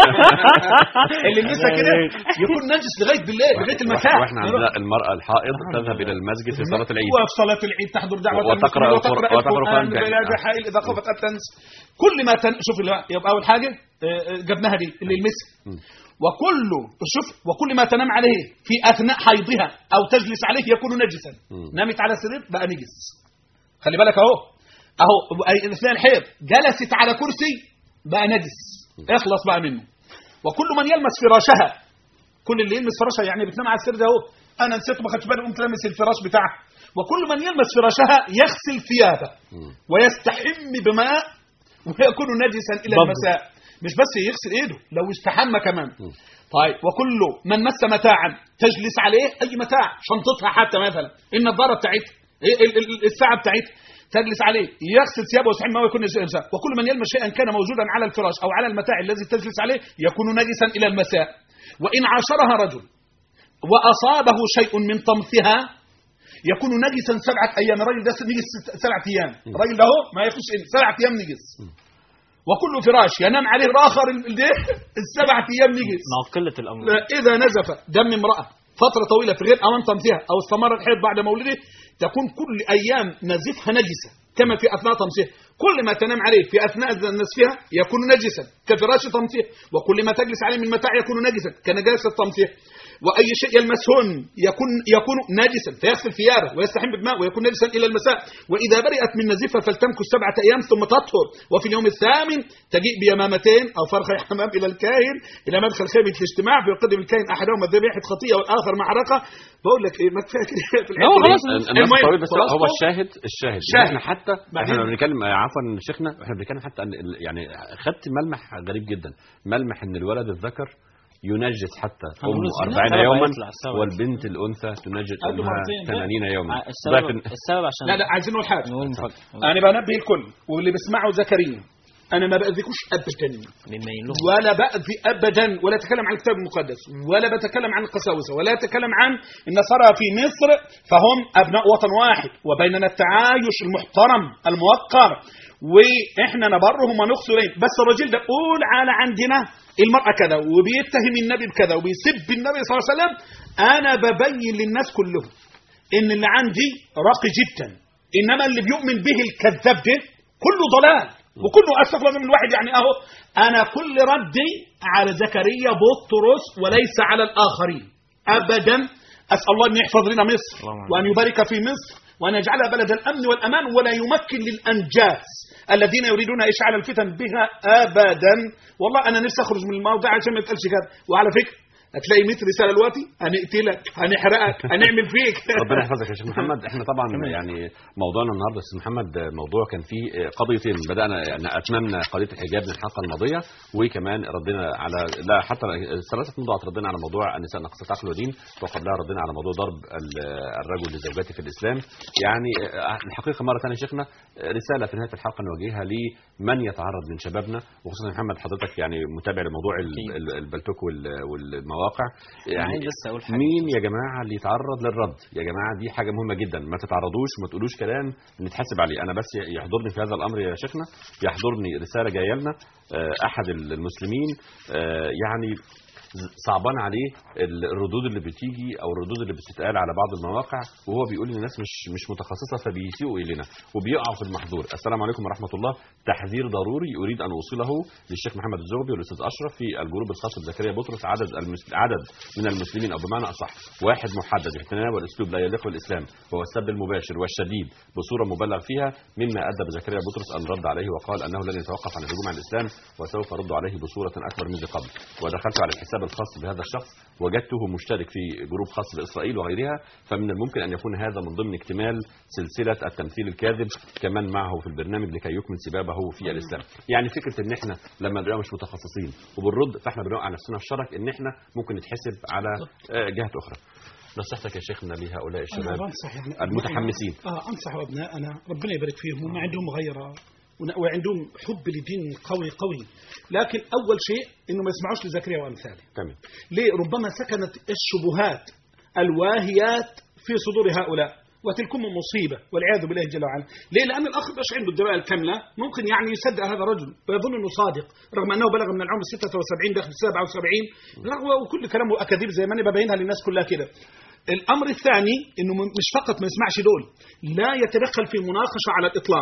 اللي يلمسها كده يكون نجس لغاية بالليل لغاية المساء. واحنا عندنا المرأة الحائض تذهب إلى المسجد في صلاة العيد وفي صلاة العيد تحضر دعوة وتقرأ وتقرأ القرآن بلا حائل إذا خفت أن تنس كل ما تن... شوف يبقى أول حاجة جبناها دي اللي يلمسها وكل شوف وكل ما تنام عليه في اثناء حيضها او تجلس عليه يكون نجسا. نامت على سرير بقى نجس. خلي بالك اهو اهو اثناء الحيض جلست على كرسي بقى نجس، اخلص بقى منه. وكل من يلمس فراشها، كل اللي يلمس فراشها يعني بتنام على السرير ده اهو، انا نسيت ما خدتش بالي قمت لامس الفراش بتاعها. وكل من يلمس فراشها يغسل ثيابه ويستحم بماء ويكون نجسا الى المساء. مش بس يغسل ايده، لو استحمى كمان. طيب وكل من مس متاعا تجلس عليه، اي متاع، شنطتها حتى مثلا، النظاره بتاعتها، الساعه بتاعتها، تجلس عليه يغسل ثيابه ويستحمى ويكون نجسا. وكل من يلمس شيئا كان موجودا على الفراش او على المتاع الذي تجلس عليه يكون نجسا الى المساء. وان عاشرها رجل واصابه شيء من طمثها يكون نجسا سبعه ايام. الراجل ده نجس سبعه ايام، الراجل ده ما يخش سبعه ايام نجس. وكل فراش ينام عليه الاخر السبعه ايام نجس. مع قله الامر. اذا نزف دم امراه فتره طويله في غير اوان طمثها او استمر الحيض بعد مولده تكون كل ايام نزفها نجسه كما في اثناء طمثها. كل ما تنام عليه في اثناء نزفها يكون نجسا كفراش طمثها. وكل ما تجلس عليه من متاع يكون نجسا كنجاسه طمثها. واي شيء يلمسهن يكون يكون ناجسا فيغسل ثيابه ويستحم بماء ويكون ناجسا الى المساء. واذا برئت من نزفها فلتمكث سبعه ايام ثم تطهر. وفي اليوم الثامن تجيء بيمامتين او فرخ حمام الى الكاهن الى مدخل خيمه الاجتماع فيقدم الكاهن احدهما ذبيحه خطيئه والاخر معرقه. بقول لك ايه ما كفايه كده في الحته. بس هو الشاهد الشاهد احنا حتى احنا بنتكلم عفوا شيخنا، احنا بنتكلم حتى ان يعني خدت ملمح غريب جدا، ملمح ان الولد الذكر ينجس حتى أمه أربعين يوما والبنت الأنثى تنجس أمها ثمانين يوما. السبب, السبب عشان لا لا عايزين نقول حاجة. أنا بنبه الكل واللي بيسمعوا زكريا، أنا ما بأذيكوش أبدا ولا بأذي أبدا ولا أتكلم عن الكتاب المقدس ولا بتكلم عن القساوسة ولا أتكلم عن النصارى في مصر، فهم أبناء وطن واحد وبيننا التعايش المحترم الموقر واحنا نبرهم ونقص اليهم. بس الرجل ده قول على عندنا المرأة كذا وبيتهم النبي بكذا وبيسب النبي صلى الله عليه وسلم، انا ببين للناس كلهم ان اللي عندي راقي جدا، انما اللي بيؤمن به الكذاب ده كله ضلال وكله استغفر من الواحد. يعني اهو انا كل ردي على زكريا بطرس وليس على الاخرين ابدا. اسال الله ان يحفظ لنا مصر وان يبارك في مصر وأن يجعلها بلد الأمن والأمان ولا يمكن للأنجاس الذين يريدون إشعال الفتن بها أبدا. والله أنا نفسي أخرج من الموضوع عشان ما يتقالش كده. وعلى فكرة هتلاقي مية رسالة دلوقتي هنقتلك هنحرقك هنعمل فيك. ربنا يحفظك يا شيخ محمد. احنا طبعا يعني موضوعنا النهارده استاذ محمد موضوع كان فيه قضيتين، بدانا يعني اتممنا قضيه الحجاب من الحلقه الماضيه وكمان ردنا على لا حتى ثلاثه موضوعات، ردنا على موضوع النساء ناقصات عقل ودين وقبلها ردنا على موضوع ضرب الرجل لزوجته في الاسلام. يعني الحقيقه مره ثانيه شيخنا رساله في نهايه الحلقه نوجهها لمن يتعرض من شبابنا وخصوصا محمد حضرتك يعني متابع لموضوع البلتوك والمواقع. يعني مين يا جماعه اللي يتعرض للرد؟ يا جماعه دي حاجه مهمه جدا، ما تتعرضوش وما تقولوش كلام نتحاسب عليه. انا بس يحضرني في هذا الامر يا شيخنا، يحضرني رساله جايه لنا احد المسلمين يعني صعبان عليه الردود اللي بتيجي او الردود اللي بتتقال على بعض المواقع وهو بيقول ان الناس مش مش متخصصه فبيسيئوا الينا وبيقعوا في المحظور. السلام عليكم ورحمه الله، تحذير ضروري اريد ان اوصله للشيخ محمد الزغبي والاستاذ اشرف في الجروب الخاص بزكريا بطرس. عدد عدد من المسلمين او بمعنى اصح واحد محدد يتناول اسلوب لا يليق بالاسلام وهو السب المباشر والشديد بصوره مبالغ فيها، مما ادى بزكريا بطرس ان رد عليه وقال انه لن يتوقف عن الهجوم على الاسلام وسوف ارد عليه بصوره اكبر من قبل. ودخلت على الحساب الخاص بهذا الشخص وجدته مشترك في جروب خاص بإسرائيل وغيرها، فمن الممكن أن يكون هذا من ضمن اكتمال سلسلة التمثيل الكاذب كمان معه في البرنامج لكي يكمل سبابه في الإسلام. يعني فكرة إن إحنا لما نبقى مش متخصصين وبالرد فإحنا بنوقع نفسنا في شرك إن إحنا ممكن نتحسب على جهات أخرى. نصيحتك يا شيخنا لهؤلاء الشباب المتحمسين؟ آه أنصح أبنائنا ربنا يبارك فيهم وما عندهم غيره وعندهم حب لدين قوي قوي، لكن أول شيء إنه ما يسمعوش لزكريا وأمثاله. تمام. ليه؟ ربما سكنت الشبهات الواهيات في صدور هؤلاء وتلكم مصيبة والعياذ بالله جل وعلا. ليه؟ لأن الأخ مش عنده الدراية الكاملة، ممكن يعني يصدق هذا الرجل ويظن إنه صادق رغم أنه بلغ من العمر ستة وسبعين داخل سبعة وسبعين وكل كلامه أكاذيب زي ما أنا ببينها للناس كلها كده. الأمر الثاني إنه مش فقط ما يسمعش دول، لا يتدخل في مناقشة على الإطلاق.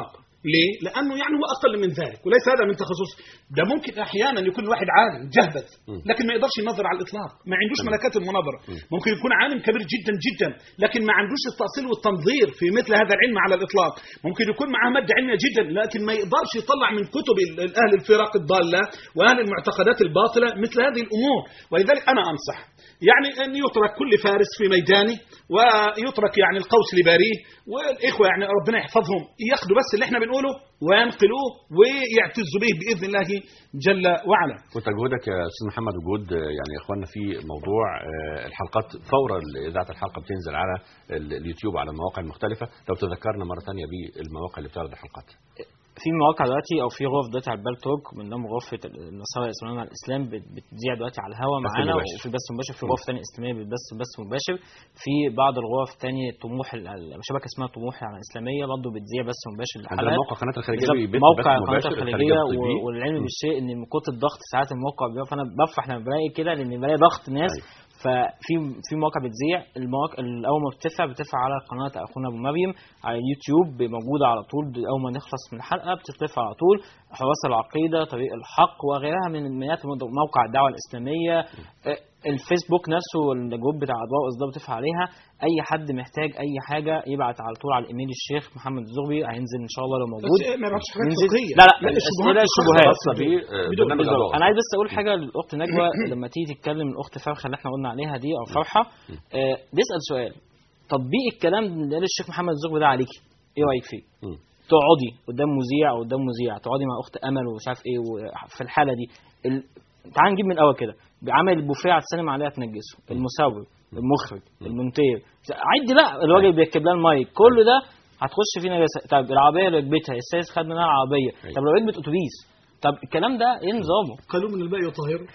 ليه؟ لأنه يعني هو أقل من ذلك وليس هذا من تخصصه. ده ممكن أحيانا يكون واحد عالم جهبذ لكن ما يقدرش ينظر على الإطلاق، ما عندوش ملكات المناظرة. ممكن يكون عالم كبير جدا جدا لكن ما عندوش التأصيل والتنظير في مثل هذا العلم على الإطلاق. ممكن يكون معه مادة علمية جدا لكن ما يقدرش يطلع من كتب أهل الفرق الضالة وأهل المعتقدات الباطلة مثل هذه الأمور. ولذلك أنا أنصح يعني أن يترك كل فارس في ميدانه ويترك يعني القوس لباريه، والإخوة يعني ربنا يحفظهم ياخدوا بس اللي احنا بنقوله وينقلوه ويعتزوا به بإذن الله جل وعلا. كنت جهودك يا أستاذ محمد وجود يعني إخواننا في موضوع الحلقات فورا إذاعة الحلقة بتنزل على اليوتيوب على المواقع المختلفة، لو تذكرنا مرة ثانية بالمواقع اللي بتعرض الحلقات. في مواقع دلوقتي او في غرف دلوقتي على البال توك من ضمن غرفه النصارى الاسلاميين على الاسلام بتذيع دلوقتي على الهواء معانا، وفي بث مباشر في غرف ثانيه اسلاميه بتبث بث مباشر، في بعض الغرف الثانيه طموح شبكه اسمها طموح على الاسلاميه برضه بتذيع بث مباشر للحلقات. موقع قناه الخليجيه موقع قناه الخليجيه. والعلم بالشيء ان من كتر الضغط ساعات الموقع بيقف، فانا بفرح لما بلاقي كده لان بلاقي ضغط ناس. ففي في مواقع بتذيع، المواقع اول ما بترفع بترفع على قناه اخونا ابو مريم على اليوتيوب موجوده على طول، اول ما نخلص من الحلقه بتترفع على طول. حواس العقيده، طريق الحق وغيرها من مئات موقع الدعوه الاسلاميه، الفيسبوك نفسه الجروب بتاع اضواء واصدار بترفع عليها. اي حد محتاج اي حاجه يبعت على طول على الايميل الشيخ محمد الزغبي، هينزل ان شاء الله لو موجود. لا لا الاسئله الشبهات. انا عايز بس اقول حاجه للاخت نجوى لما تيجي تتكلم الاخت فرخه اللي احنا قلنا عليها دي او فرحه، آه بيسال سؤال تطبيق الكلام اللي قال الشيخ محمد الزغبي ده عليكي ايه رايك فيه؟ تقعدي قدام مذيع او قدام مذيع، تقعدي مع اخت امل ومش عارف ايه، وفي الحاله دي ال... تعال نجيب من الاول كده، عمل البوفيه على السينما عليها تنجسه، المسوي، المخرج، المونتير، عدي بقى الراجل بيركب لها المايك، كل ده هتخش فينا نجاسه. طب العربيه اللي ركبتها السايس خد منها العربيه، طب لو ركبت اتوبيس، طب الكلام ده ايه نظامه؟ قالوا من الباقي يطهره.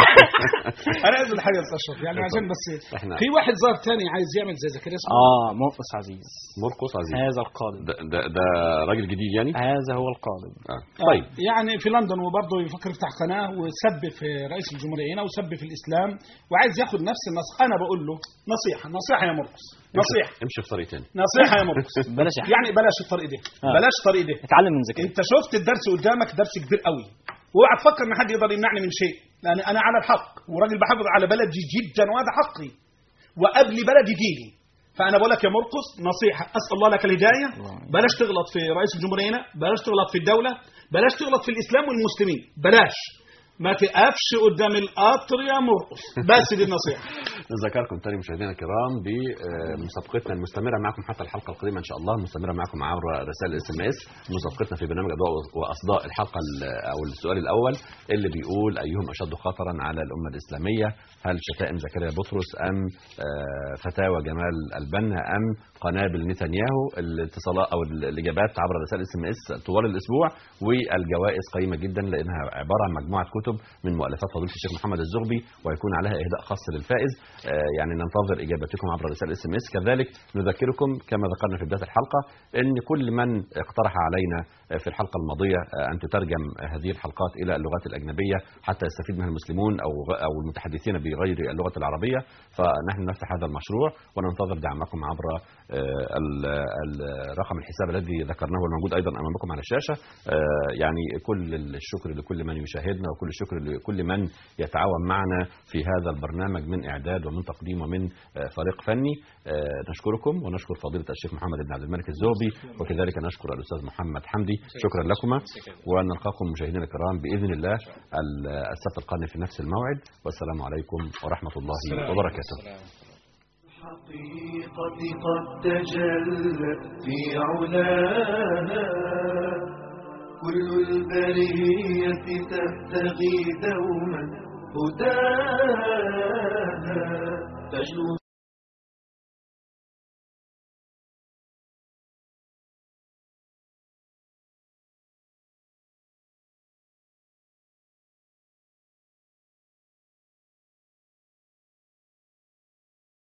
انا عايز الحاجه استشرف يعني عشان بس في واحد ظاهر ثاني عايز يعمل زي زكريا اسمه اه مرقس عزيز. مرقس عزيز هذا القادم ده, ده, ده راجل جديد يعني. هذا هو القادم. آه. طيب آه. يعني في لندن وبرضه يفكر يفتح قناه وسب في رئيس الجمهوريه هنا وسب في الاسلام وعايز ياخد نفس النص. انا بقول له نصيحه نصيحه يا مرقس، نصيحه امشي في طريق ثاني. نصيحه يا مرقس بلاش يعني بلاش الطريق ده آه. بلاش الطريق ده، اتعلم من زكريا. انت شفت الدرس قدامك درس كبير قوي، واوعى تفكر ان حد يقدر يمنعني من شيء، لان انا على الحق وراجل بحافظ على بلدي جدا وهذا حقي وقبل بلدي ديني. فانا بقول لك يا مرقس نصيحه، اسال الله لك الهدايه، بلاش تغلط في رئيس الجمهوريه هنا، بلاش تغلط في الدوله، بلاش تغلط في الاسلام والمسلمين، بلاش ما تقفش قدام القطر يا مرقس، بس دي النصيحه. نذكركم تاني مشاهدينا الكرام بمسابقتنا المستمره معكم حتى الحلقه القادمه ان شاء الله، مستمره معكم عبر رسائل الاس ام اس. مسابقتنا في برنامج اضواء واصداء الحلقه او السؤال الاول اللي بيقول ايهم اشد خطرا على الامه الاسلاميه؟ هل شتائم زكريا بطرس ام فتاوى جمال البنا ام قنابل نتنياهو؟ الاتصالات او الاجابات عبر رسائل الاس ام اس طوال الاسبوع، والجوائز قيمه جدا لانها عباره عن مجموعه كتب من مؤلفات فضيله الشيخ محمد الزغبي ويكون عليها اهداء خاص للفائز. يعني ننتظر اجابتكم عبر رسائل الاس ام اس. كذلك نذكركم كما ذكرنا في بدايه الحلقه ان كل من اقترح علينا في الحلقه الماضيه ان تترجم هذه الحلقات الى اللغات الاجنبيه حتى يستفيد منها المسلمون او او المتحدثين بغير اللغه العربيه، فنحن نفتح هذا المشروع وننتظر دعمكم عبر الرقم الحساب الذي ذكرناه الموجود ايضا امامكم على الشاشه. يعني كل الشكر لكل من يشاهدنا وكل الشكر لكل من يتعاون معنا في هذا البرنامج من اعداد ومن تقديم ومن فريق فني. نشكركم ونشكر فضيله الشيخ محمد بن عبد الملك الزغبي، وكذلك نشكر الاستاذ محمد حمدي. شكرا لكما، ونلقاكم مشاهدينا الكرام باذن الله السبت القادم في نفس الموعد، والسلام عليكم ورحمه الله وبركاته. الحقيقة قد تجلت في علاها، كل البرية تبتغي دوما هداها، تجلو